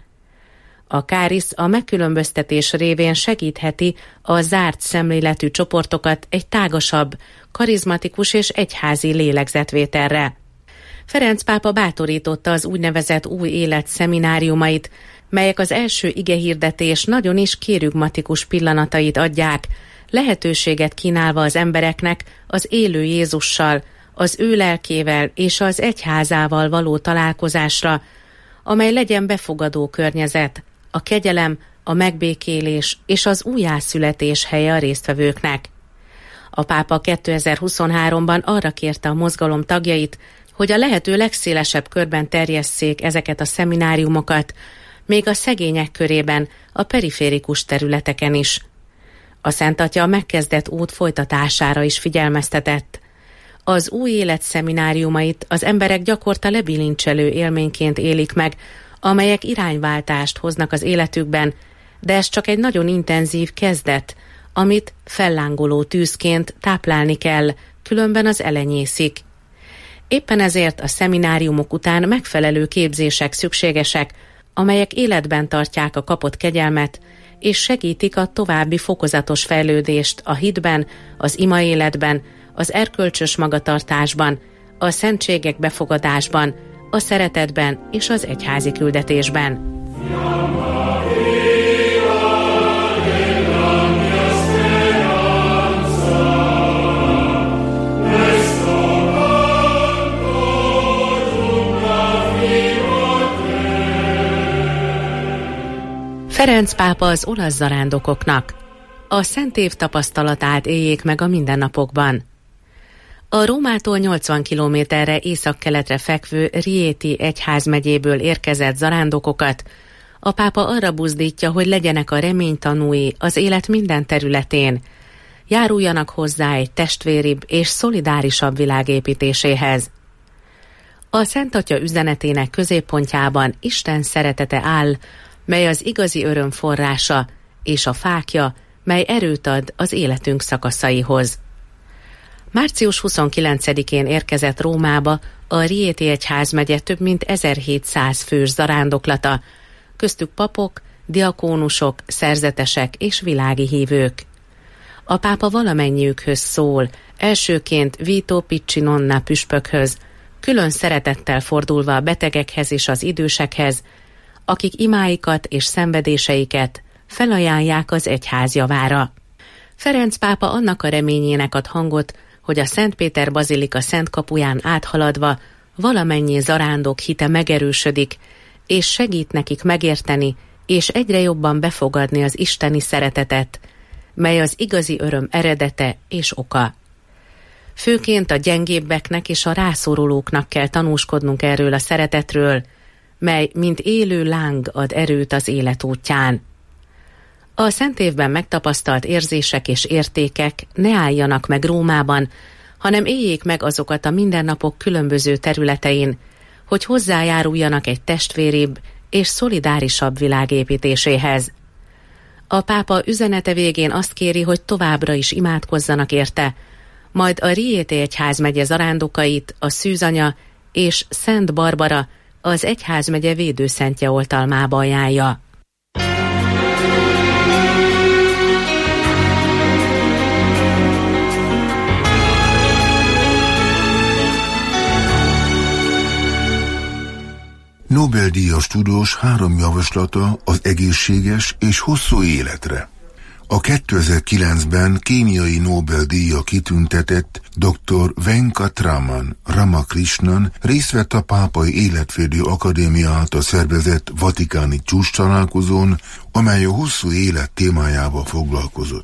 A kárisz a megkülönböztetés révén segítheti a zárt szemléletű csoportokat egy tágasabb, karizmatikus és egyházi lélegzetvételre. Ferenc pápa bátorította az úgynevezett új élet szemináriumait, melyek az első igehirdetés nagyon is kérügmatikus pillanatait adják, lehetőséget kínálva az embereknek az élő Jézussal, az ő lelkével és az egyházával való találkozásra, amely legyen befogadó környezet, a kegyelem, a megbékélés és az újjászületés helye a résztvevőknek. A pápa kétezer-huszonháromban arra kérte a mozgalom tagjait, hogy a lehető legszélesebb körben terjesszék ezeket a szemináriumokat, még a szegények körében, a periférikus területeken is. A Szent Atya megkezdett út folytatására is figyelmeztetett. Az új élet szemináriumait az emberek gyakorta lebilincselő élményként élik meg, amelyek irányváltást hoznak az életükben, de ez csak egy nagyon intenzív kezdet, amit fellángoló tűzként táplálni kell, különben az elenyészik. Éppen ezért a szemináriumok után megfelelő képzések szükségesek, amelyek életben tartják a kapott kegyelmet, és segítik a további fokozatos fejlődést a hitben, az imaéletben, az erkölcsös magatartásban, a szentségek befogadásban, a szeretetben és az egyházi küldetésben. Ferenc pápa az olasz zarándokoknak: a Szent Év tapasztalatát éljék meg a mindennapokban. A Rómától nyolcvan kilométerre északkeletre fekvő Rieti egyházmegyéből érkezett zarándokokat a pápa arra buzdítja, hogy legyenek a remény tanúi az élet minden területén, járuljanak hozzá egy testvéribb és szolidárisabb világ építéséhez. A Szent Atya üzenetének középpontjában Isten szeretete áll, mely az igazi öröm forrása, és a fákja, mely erőt ad az életünk szakaszaihoz. március huszonkilencedikén érkezett Rómába a Rieti egyházmegye több mint ezerhétszáz fős zarándoklata, köztük papok, diakónusok, szerzetesek és világi hívők. A pápa valamennyiükhöz szól, elsőként Vito Piccinonna püspökhöz, külön szeretettel fordulva a betegekhez és az idősekhez, akik imáikat és szenvedéseiket felajánlják az egyház javára. Ferenc pápa annak a reményének ad hangot, hogy a Szent Péter bazilika szent kapuján áthaladva valamennyi zarándok hite megerősödik, és segít nekik megérteni és egyre jobban befogadni az isteni szeretetet, mely az igazi öröm eredete és oka. Főként a gyengébbeknek és a rászorulóknak kell tanúskodnunk erről a szeretetről, mely mint élő láng ad erőt az élet útján. A szent évben megtapasztalt érzések és értékek ne álljanak meg Rómában, hanem éljék meg azokat a mindennapok különböző területein, hogy hozzájáruljanak egy testvéribb és szolidárisabb világ építéséhez. A pápa üzenete végén azt kéri, hogy továbbra is imádkozzanak érte, majd a Riéti egyházmegye zarándokait, a Szűzanya és Szent Barbara az egyházmegye védőszentje oltalmába ajánlja. Nobel-díjas tudós három javaslata az egészséges és hosszú életre. A kétezer-kilencben kémiai Nobel-díja kitüntetett doktor Venkatraman Ramakrishnan részt vett a Pápai Életvédő Akadémia által szervezett vatikáni csúcstalálkozón, amely a hosszú élet témájával foglalkozott.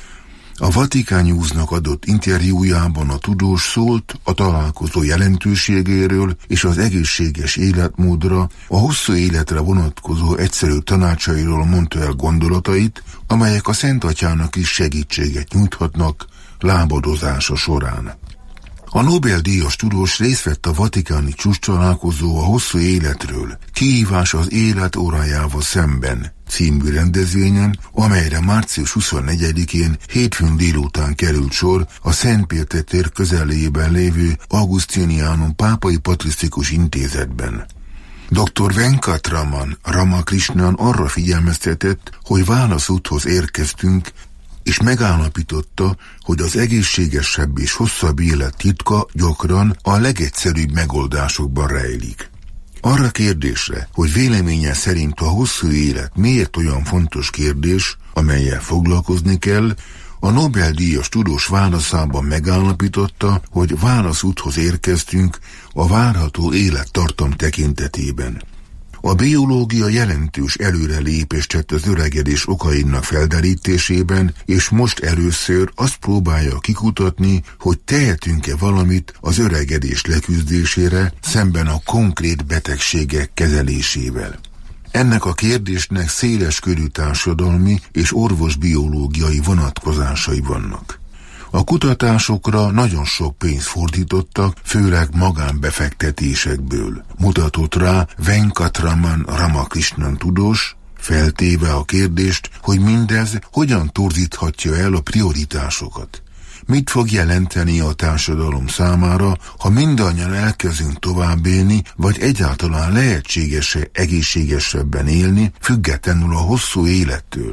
A Vatican Newsnak adott interjújában a tudós szólt a találkozó jelentőségéről és az egészséges életmódra, a hosszú életre vonatkozó egyszerű tanácsairól mondta el gondolatait, amelyek a Szent Atyának is segítséget nyújthatnak lábadozása során. A Nobel-díjas tudós részt vett a vatikáni csúcstalálkozó a hosszú életről, kihívás az élet órájával szemben című rendezvényen, amelyre március huszonnegyedikén hétfőn délután került sor a Szent Péter tér közelében lévő Augustinianum Pápai Patrisztikus Intézetben. doktor Venkatraman Ramakrishnan arra figyelmeztetett, hogy válaszúthoz érkeztünk, és megállapította, hogy az egészségesebb és hosszabb élet titka gyakran a legegyszerűbb megoldásokban rejlik. Arra kérdésre, hogy véleménye szerint a hosszú élet miért olyan fontos kérdés, amellyel foglalkozni kell, a Nobel-díjas tudós válaszában megállapította, hogy válaszúthoz érkeztünk a várható élettartam tekintetében. A biológia jelentős előrelépést tett az öregedés okainak felderítésében, és most először azt próbálja kikutatni, hogy tehetünk-e valamit az öregedés leküzdésére szemben a konkrét betegségek kezelésével. Ennek a kérdésnek széles körű társadalmi és orvosbiológiai vonatkozásai vannak. A kutatásokra nagyon sok pénzt fordítottak, főleg magánbefektetésekből. Mutatott rá Venkatraman Ramakrishnan tudós, feltéve a kérdést, hogy mindez hogyan torzíthatja el a prioritásokat. Mit fog jelenteni a társadalom számára, ha mindannyian elkezdünk tovább élni, vagy egyáltalán lehetséges-e egészségesebben élni, függetlenül a hosszú élettől?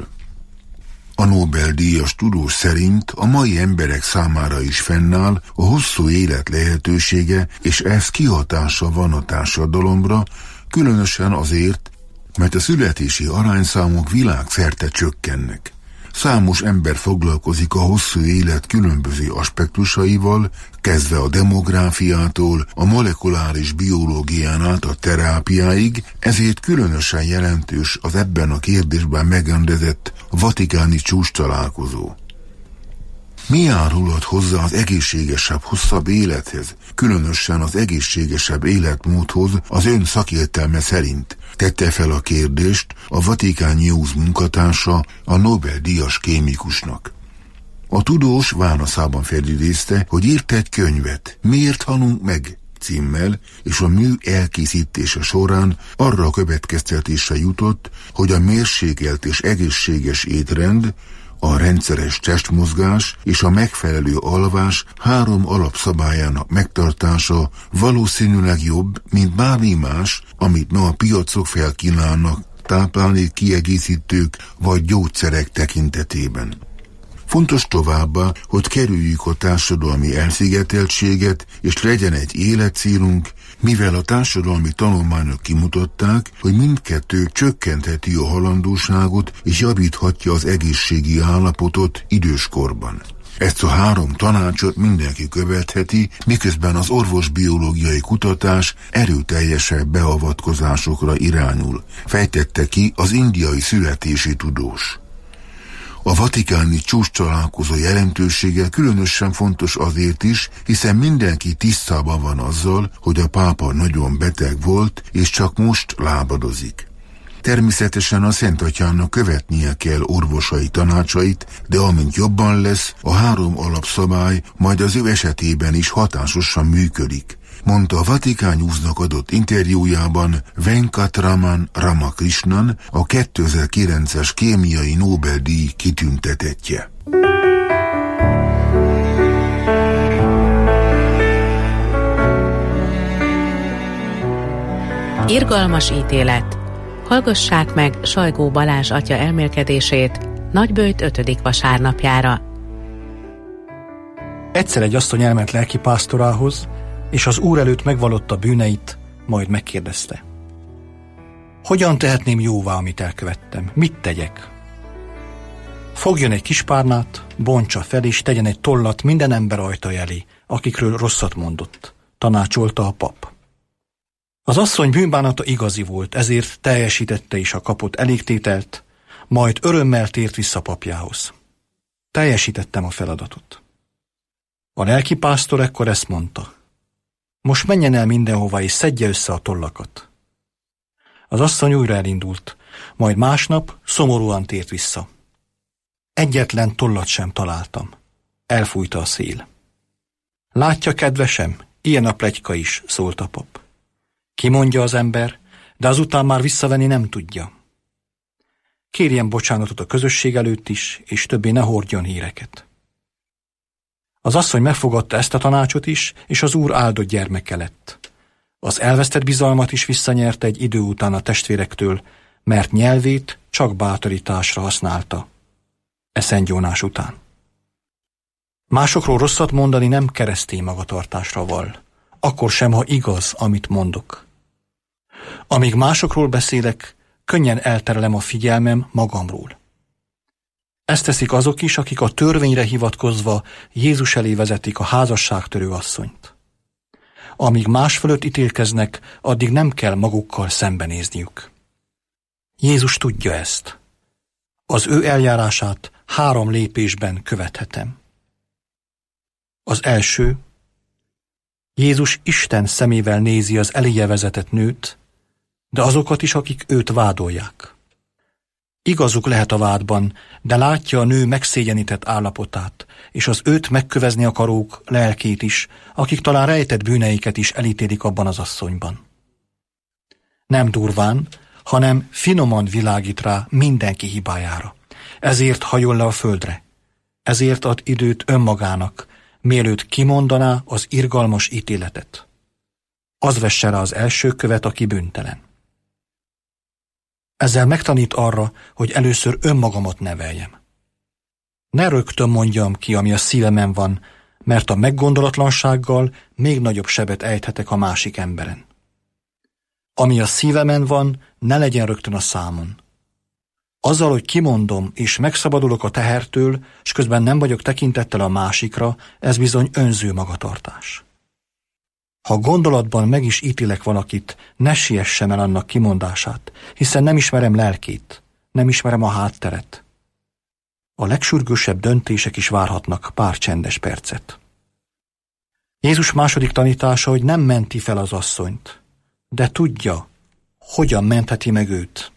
A Nobel-díjas tudós szerint a mai emberek számára is fennáll a hosszú élet lehetősége, és ez kihatása van a társadalomra, különösen azért, mert a születési arányszámok világszerte csökkennek. Számos ember foglalkozik a hosszú élet különböző aspektusaival, kezdve a demográfiától, a molekuláris biológián át a terápiáig, ezért különösen jelentős az ebben a kérdésben megrendezett vatikáni csúcstalálkozó. Mi járulhat hozzá az egészségesebb, hosszabb élethez, különösen az egészségesebb életmódhoz az ön szakértelme szerint? Tette fel a kérdést a Vatican News munkatársa a Nobel-díjas kémikusnak. A tudós válaszában felidézte, hogy írt egy könyvet, Miért halunk meg? Címmel, és a mű elkészítése során arra a következtetésre jutott, hogy a mérsékelt és egészséges étrend, a rendszeres testmozgás és a megfelelő alvás három alapszabályának megtartása valószínűleg jobb, mint bármi más, amit ma a piacok felkínálnak táplálék kiegészítők vagy gyógyszerek tekintetében. Fontos továbbá, hogy kerüljük a társadalmi elszigeteltséget, és legyen egy életcélunk, mivel a társadalmi tanulmányok kimutatták, hogy mindkettő csökkentheti a halandóságot és javíthatja az egészségi állapotot időskorban. Ezt a három tanácsot mindenki követheti, miközben az orvosbiológiai kutatás erőteljesebb beavatkozásokra irányul, fejtette ki az indiai születési tudós. A vatikáni csúcstalálkozó jelentősége különösen fontos azért is, hiszen mindenki tisztában van azzal, hogy a pápa nagyon beteg volt, és csak most lábadozik. Természetesen a Szent Atyának követnie kell orvosai tanácsait, de amint jobban lesz, a három alapszabály majd az ő esetében is hatásosan működik, mondta a Vatikán Newsnak adott interjújában Venkatraman Ramakrishnan, a kétezer-kilences kémiai Nobel-díj kitüntetettje. Irgalmas ítélet. Hallgassák meg Sajgó Balázs atya elmélkedését Nagyböjt ötödik vasárnapjára. Egyszer egy asszony elment lelkipásztorához, és az Úr előtt megvallotta bűneit, majd megkérdezte: hogyan tehetném jóvá, amit elkövettem? Mit tegyek? Fogjon egy kispárnát, bontsa fel, és tegyen egy tollat minden ember ajtaja elé, akikről rosszat mondott, tanácsolta a pap. Az asszony bűnbánata igazi volt, ezért teljesítette is a kapott elégtételt, majd örömmel tért vissza papjához. Teljesítettem a feladatot. A lelkipásztor ekkor ezt mondta: most menjen el mindenhova és szedje össze a tollakat. Az asszony újra elindult, majd másnap szomorúan tért vissza. Egyetlen tollat sem találtam. Elfújta a szél. Látja, kedvesem, ilyen a pletyka is, szólt a pap. Kimondja az ember, de azután már visszavenni nem tudja. Kérjen bocsánatot a közösség előtt is, és többé ne hordjon híreket. Az asszony megfogadta ezt a tanácsot is, és az Úr áldott gyermeke lett. Az elvesztett bizalmat is visszanyerte egy idő után a testvérektől, mert nyelvét csak bátorításra használta. E Szent Jónás után. Másokról rosszat mondani nem keresztény magatartásra vall, akkor sem, ha igaz, amit mondok. Amíg másokról beszélek, könnyen elterelem a figyelmem magamról. Ezt teszik azok is, akik a törvényre hivatkozva Jézus elé vezetik a házasságtörő asszonyt. Amíg más fölött ítélkeznek, addig nem kell magukkal szembenézniük. Jézus tudja ezt. Az ő eljárását három lépésben követhetem. Az első: Jézus Isten szemével nézi az eléje vezetett nőt, de azokat is, akik őt vádolják. Igazuk lehet a vádban, de látja a nő megszégyenített állapotát, és az őt megkövezni akarók lelkét is, akik talán rejtett bűneiket is elítélik abban az asszonyban. Nem durván, hanem finoman világít rá mindenki hibájára. Ezért hajol le a földre. Ezért ad időt önmagának, mielőtt kimondaná az irgalmas ítéletet. Az vesse rá az első követ, aki bűntelen. Ezzel megtanít arra, hogy először önmagamat neveljem. Ne rögtön mondjam ki, ami a szívemen van, mert a meggondolatlansággal még nagyobb sebet ejthetek a másik emberen. Ami a szívemen van, ne legyen rögtön a számon. Azzal, hogy kimondom és megszabadulok a tehertől, és közben nem vagyok tekintettel a másikra, ez bizony önző magatartás. Ha gondolatban meg is ítélek valakit, ne siessem el annak kimondását, hiszen nem ismerem lelkét, nem ismerem a hátteret. A legsürgősebb döntések is várhatnak pár csendes percet. Jézus második tanítása, hogy nem menti fel az asszonyt, de tudja, hogyan mentheti meg őt.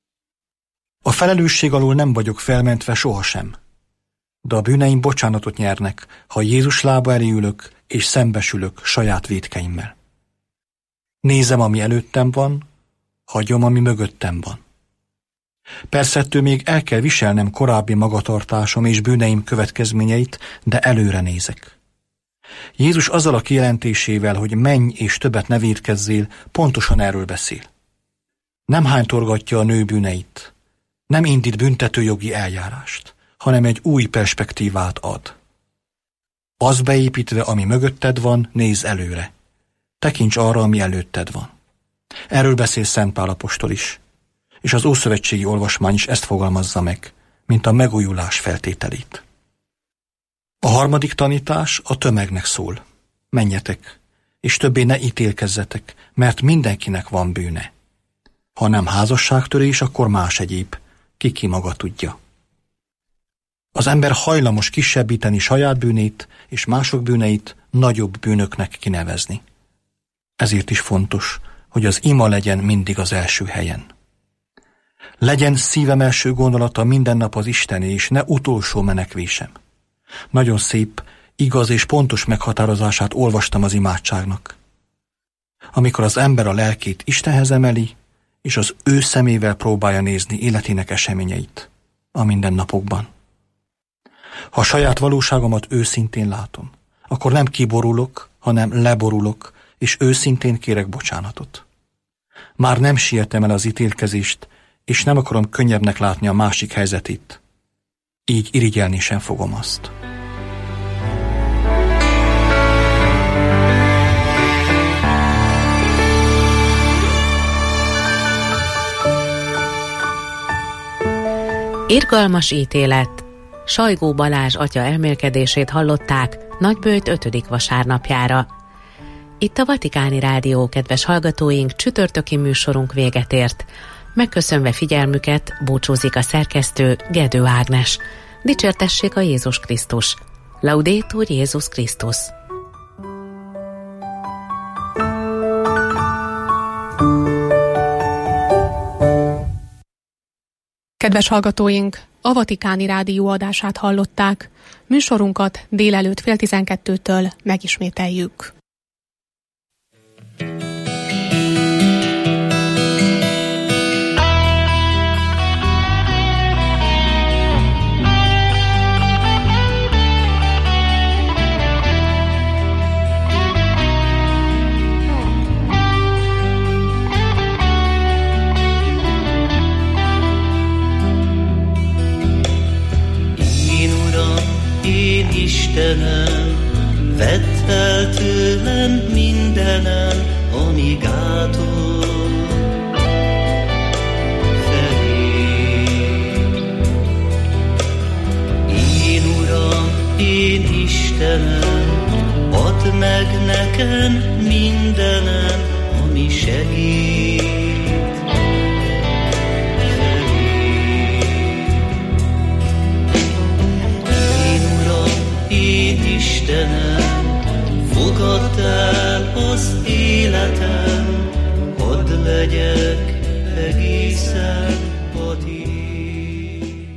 A felelősség alól nem vagyok felmentve sohasem, de a bűneim bocsánatot nyernek, ha Jézus lába elé ülök, és szembesülök saját vétkeimmel. Nézem, ami előttem van, hagyom, ami mögöttem van. Persze ettől még el kell viselnem korábbi magatartásom és bűneim következményeit, de előre nézek. Jézus azzal a kijelentésével, hogy menj és többet ne vétkezzél, pontosan erről beszél. Nem hánytorgatja a nő bűneit, nem indít büntetőjogi eljárást, hanem egy új perspektívát ad. Az beépítve, ami mögötted van, nézz előre. Tekints arra, ami előtted van. Erről beszél Szent Pál apostol is, és az ószövetségi olvasmány is ezt fogalmazza meg, mint a megújulás feltételét. A harmadik tanítás a tömegnek szól. Menjetek, és többé ne ítélkezzetek, mert mindenkinek van bűne. Ha nem házasságtörés, akkor más egyéb, ki ki maga tudja. Az ember hajlamos kisebbíteni saját bűnét és mások bűneit nagyobb bűnöknek kinevezni. Ezért is fontos, hogy az ima legyen mindig az első helyen. Legyen szívem első gondolata minden nap az Istené, és ne utolsó menekvésem. Nagyon szép, igaz és pontos meghatározását olvastam az imádságnak. Amikor az ember a lelkét Istenhez emeli, és az ő szemével próbálja nézni életének eseményeit a mindennapokban. Ha a saját valóságomat őszintén látom, akkor nem kiborulok, hanem leborulok, és őszintén kérek bocsánatot. Már nem sietem el az ítélkezést, és nem akarom könnyebbnek látni a másik helyzetét. Így irigyelni sem fogom azt. Irgalmas ítélet. Sajgó Balázs atya elmélkedését hallották Nagyböjt ötödik vasárnapjára. Itt a Vatikáni Rádió, kedves hallgatóink, csütörtöki műsorunk véget ért. Megköszönve figyelmüket búcsúzik a szerkesztő, Gedő Ágnes. Dicsértessék a Jézus Krisztus. Laudetur Jézus Krisztus. Kedves hallgatóink, a Vatikáni Rádió adását hallották. Műsorunkat délelőtt fél tizenkettőtől megismételjük. Istenem, vedd el tőlem mindenem, ami gátol feléd. Én Uram, én Istenem, add meg nekem mindenem, ami segít. Én Istenem, fogadd el az életem, hadd legyek egészen a tiéd.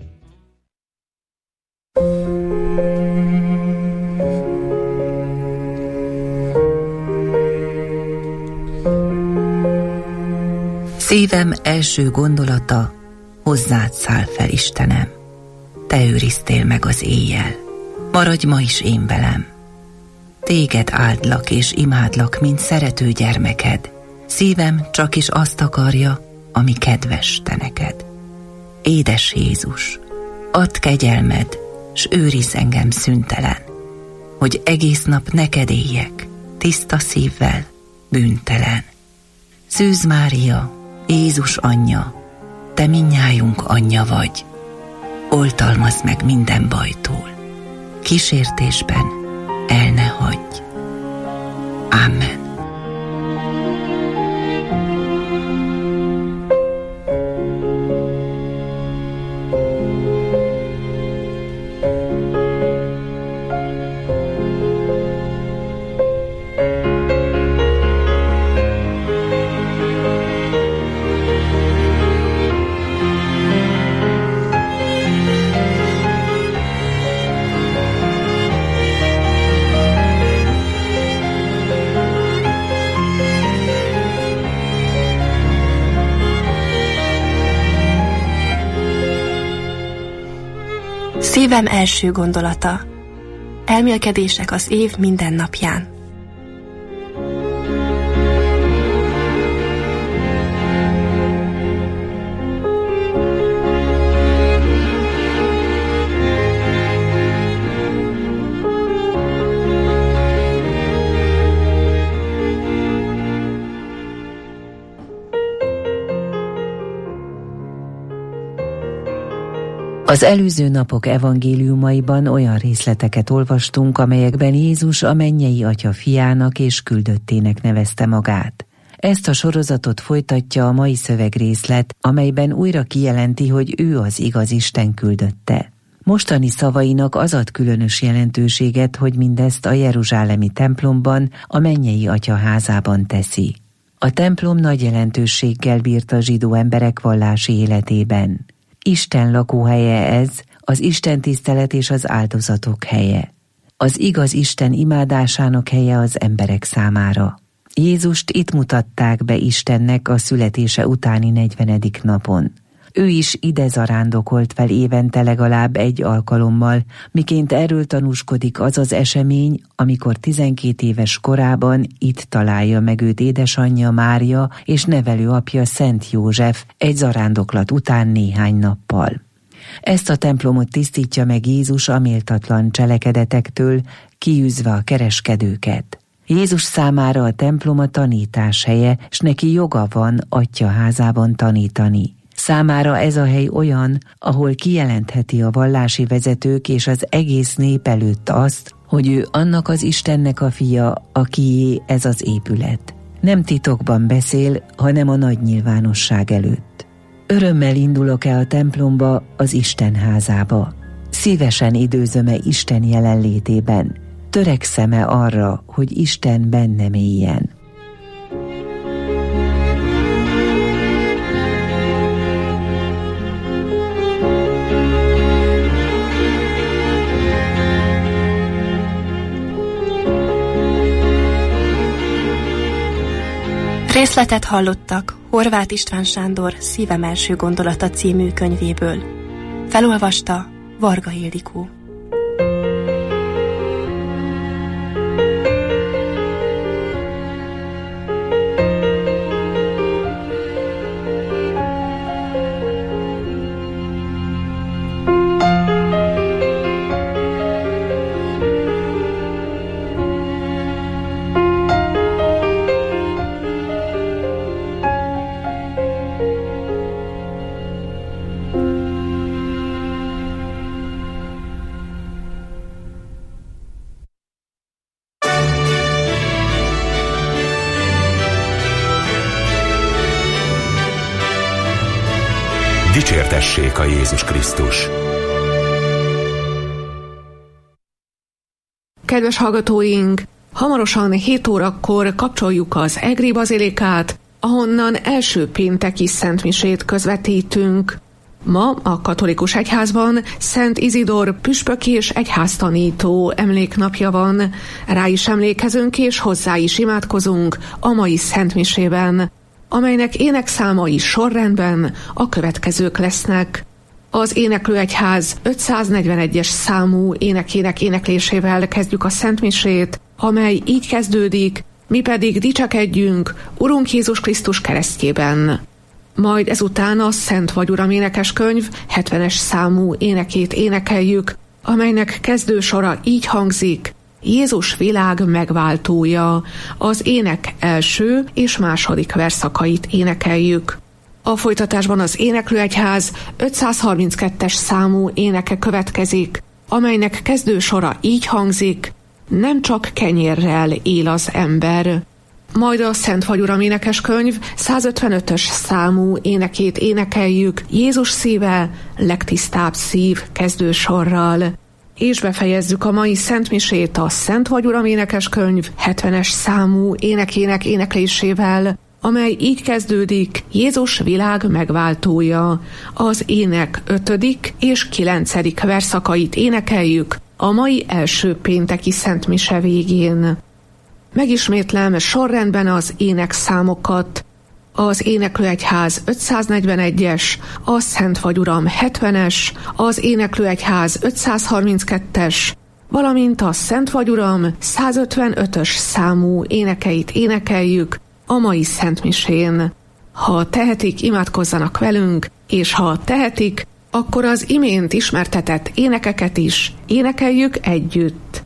Szívem első gondolata, hozzád száll fel, Istenem. Te őriztél meg az éjjel. Maradj ma is én velem. Téged áldlak és imádlak, mint szerető gyermeked. Szívem csak is azt akarja, ami kedves te neked. Édes Jézus, add kegyelmed, s őrizz engem szüntelen, hogy egész nap neked éljek, tiszta szívvel, bűntelen. Szűz Mária, Jézus anyja, te mindnyájunk anyja vagy. Oltalmazd meg minden bajtól. Kísértésben el ne hagyj. Amen. Szívem első gondolata. Elmélkedések az év minden napján. Az előző napok evangéliumaiban olyan részleteket olvastunk, amelyekben Jézus a mennyei Atya fiának és küldöttének nevezte magát. Ezt a sorozatot folytatja a mai szövegrészlet, amelyben újra kijelenti, hogy ő az igaz Isten küldötte. Mostani szavainak az ad különös jelentőséget, hogy mindezt a jeruzsálemi templomban, a mennyei Atya házában teszi. A templom nagy jelentőséggel bírt a zsidó emberek vallási életében. Isten lakóhelye ez, az istentisztelet és az áldozatok helye. Az igaz Isten imádásának helye az emberek számára. Jézust itt mutatták be Istennek a születése utáni negyvenedik napon. Ő is ide zarándokolt fel évente legalább egy alkalommal, miként erről tanúskodik az az esemény, amikor tizenkét éves korában itt találja meg őt édesanyja Mária és nevelőapja Szent József egy zarándoklat után néhány nappal. Ezt a templomot tisztítja meg Jézus a méltatlan cselekedetektől, kiűzve a kereskedőket. Jézus számára a templom a tanítás helye, s neki joga van Atya házában tanítani. Számára ez a hely olyan, ahol kijelentheti a vallási vezetők és az egész nép előtt azt, hogy ő annak az Istennek a fia, akié ez az épület. Nem titokban beszél, hanem a nagy nyilvánosság előtt. Örömmel indulok-e a templomba, az Isten házába. Szívesen időzöm-e Isten jelenlétében. Törekszem-e arra, hogy Isten bennem éljen. Részletet hallottak Horváth István Sándor Szívem első gondolata című könyvéből. Felolvasta Varga Ildikó. Dicsértessék a Jézus Krisztus! Kedves hallgatóink, hamarosan hét órakor kapcsoljuk az Egri Bazilikát, ahonnan első pénteki szentmisét közvetítünk. Ma a katolikus egyházban Szent Izidor püspök és egyháztanító emléknapja van. Rá is emlékezünk és hozzá is imádkozunk a mai szentmisében, amelynek énekszámai sorrendben a következők lesznek. Az Éneklőegyház ötszáznegyvenegyes számú énekének éneklésével kezdjük a szentmisét, amely így kezdődik: mi pedig dicsekedjünk Urunk Jézus Krisztus keresztjében. Majd ezután a Szent vagy Uram énekeskönyv hetvenes számú énekét énekeljük, amelynek kezdősora így hangzik: Jézus világ megváltója. Az ének első és második verszakait énekeljük. A folytatásban az Éneklőegyház ötszázharminckettes számú éneke következik, amelynek kezdősora így hangzik: nem csak kenyérrel él az ember. Majd a Szent vagy Uram énekeskönyv százötvenötös számú énekét énekeljük Jézus szíve, legtisztább szív kezdősorral. És befejezzük a mai szentmisét a Szent vagy Uram énekeskönyv hetvenes számú énekének éneklésével, amely így kezdődik: Jézus világ megváltója. Az ének ötödik és kilencedik verszakait énekeljük a mai első pénteki szentmise végén. Megismétlem sorrendben az énekszámokat. Az Éneklőegyház ötszáznegyvenegyes, a Szent vagy Uram hetvenes, az Éneklőegyház ötszázharminckettes, valamint a Szent vagy Uram százötvenötös számú énekeit énekeljük a mai szentmisén. Ha tehetik, imádkozzanak velünk, és ha tehetik, akkor az imént ismertetett énekeket is énekeljük együtt.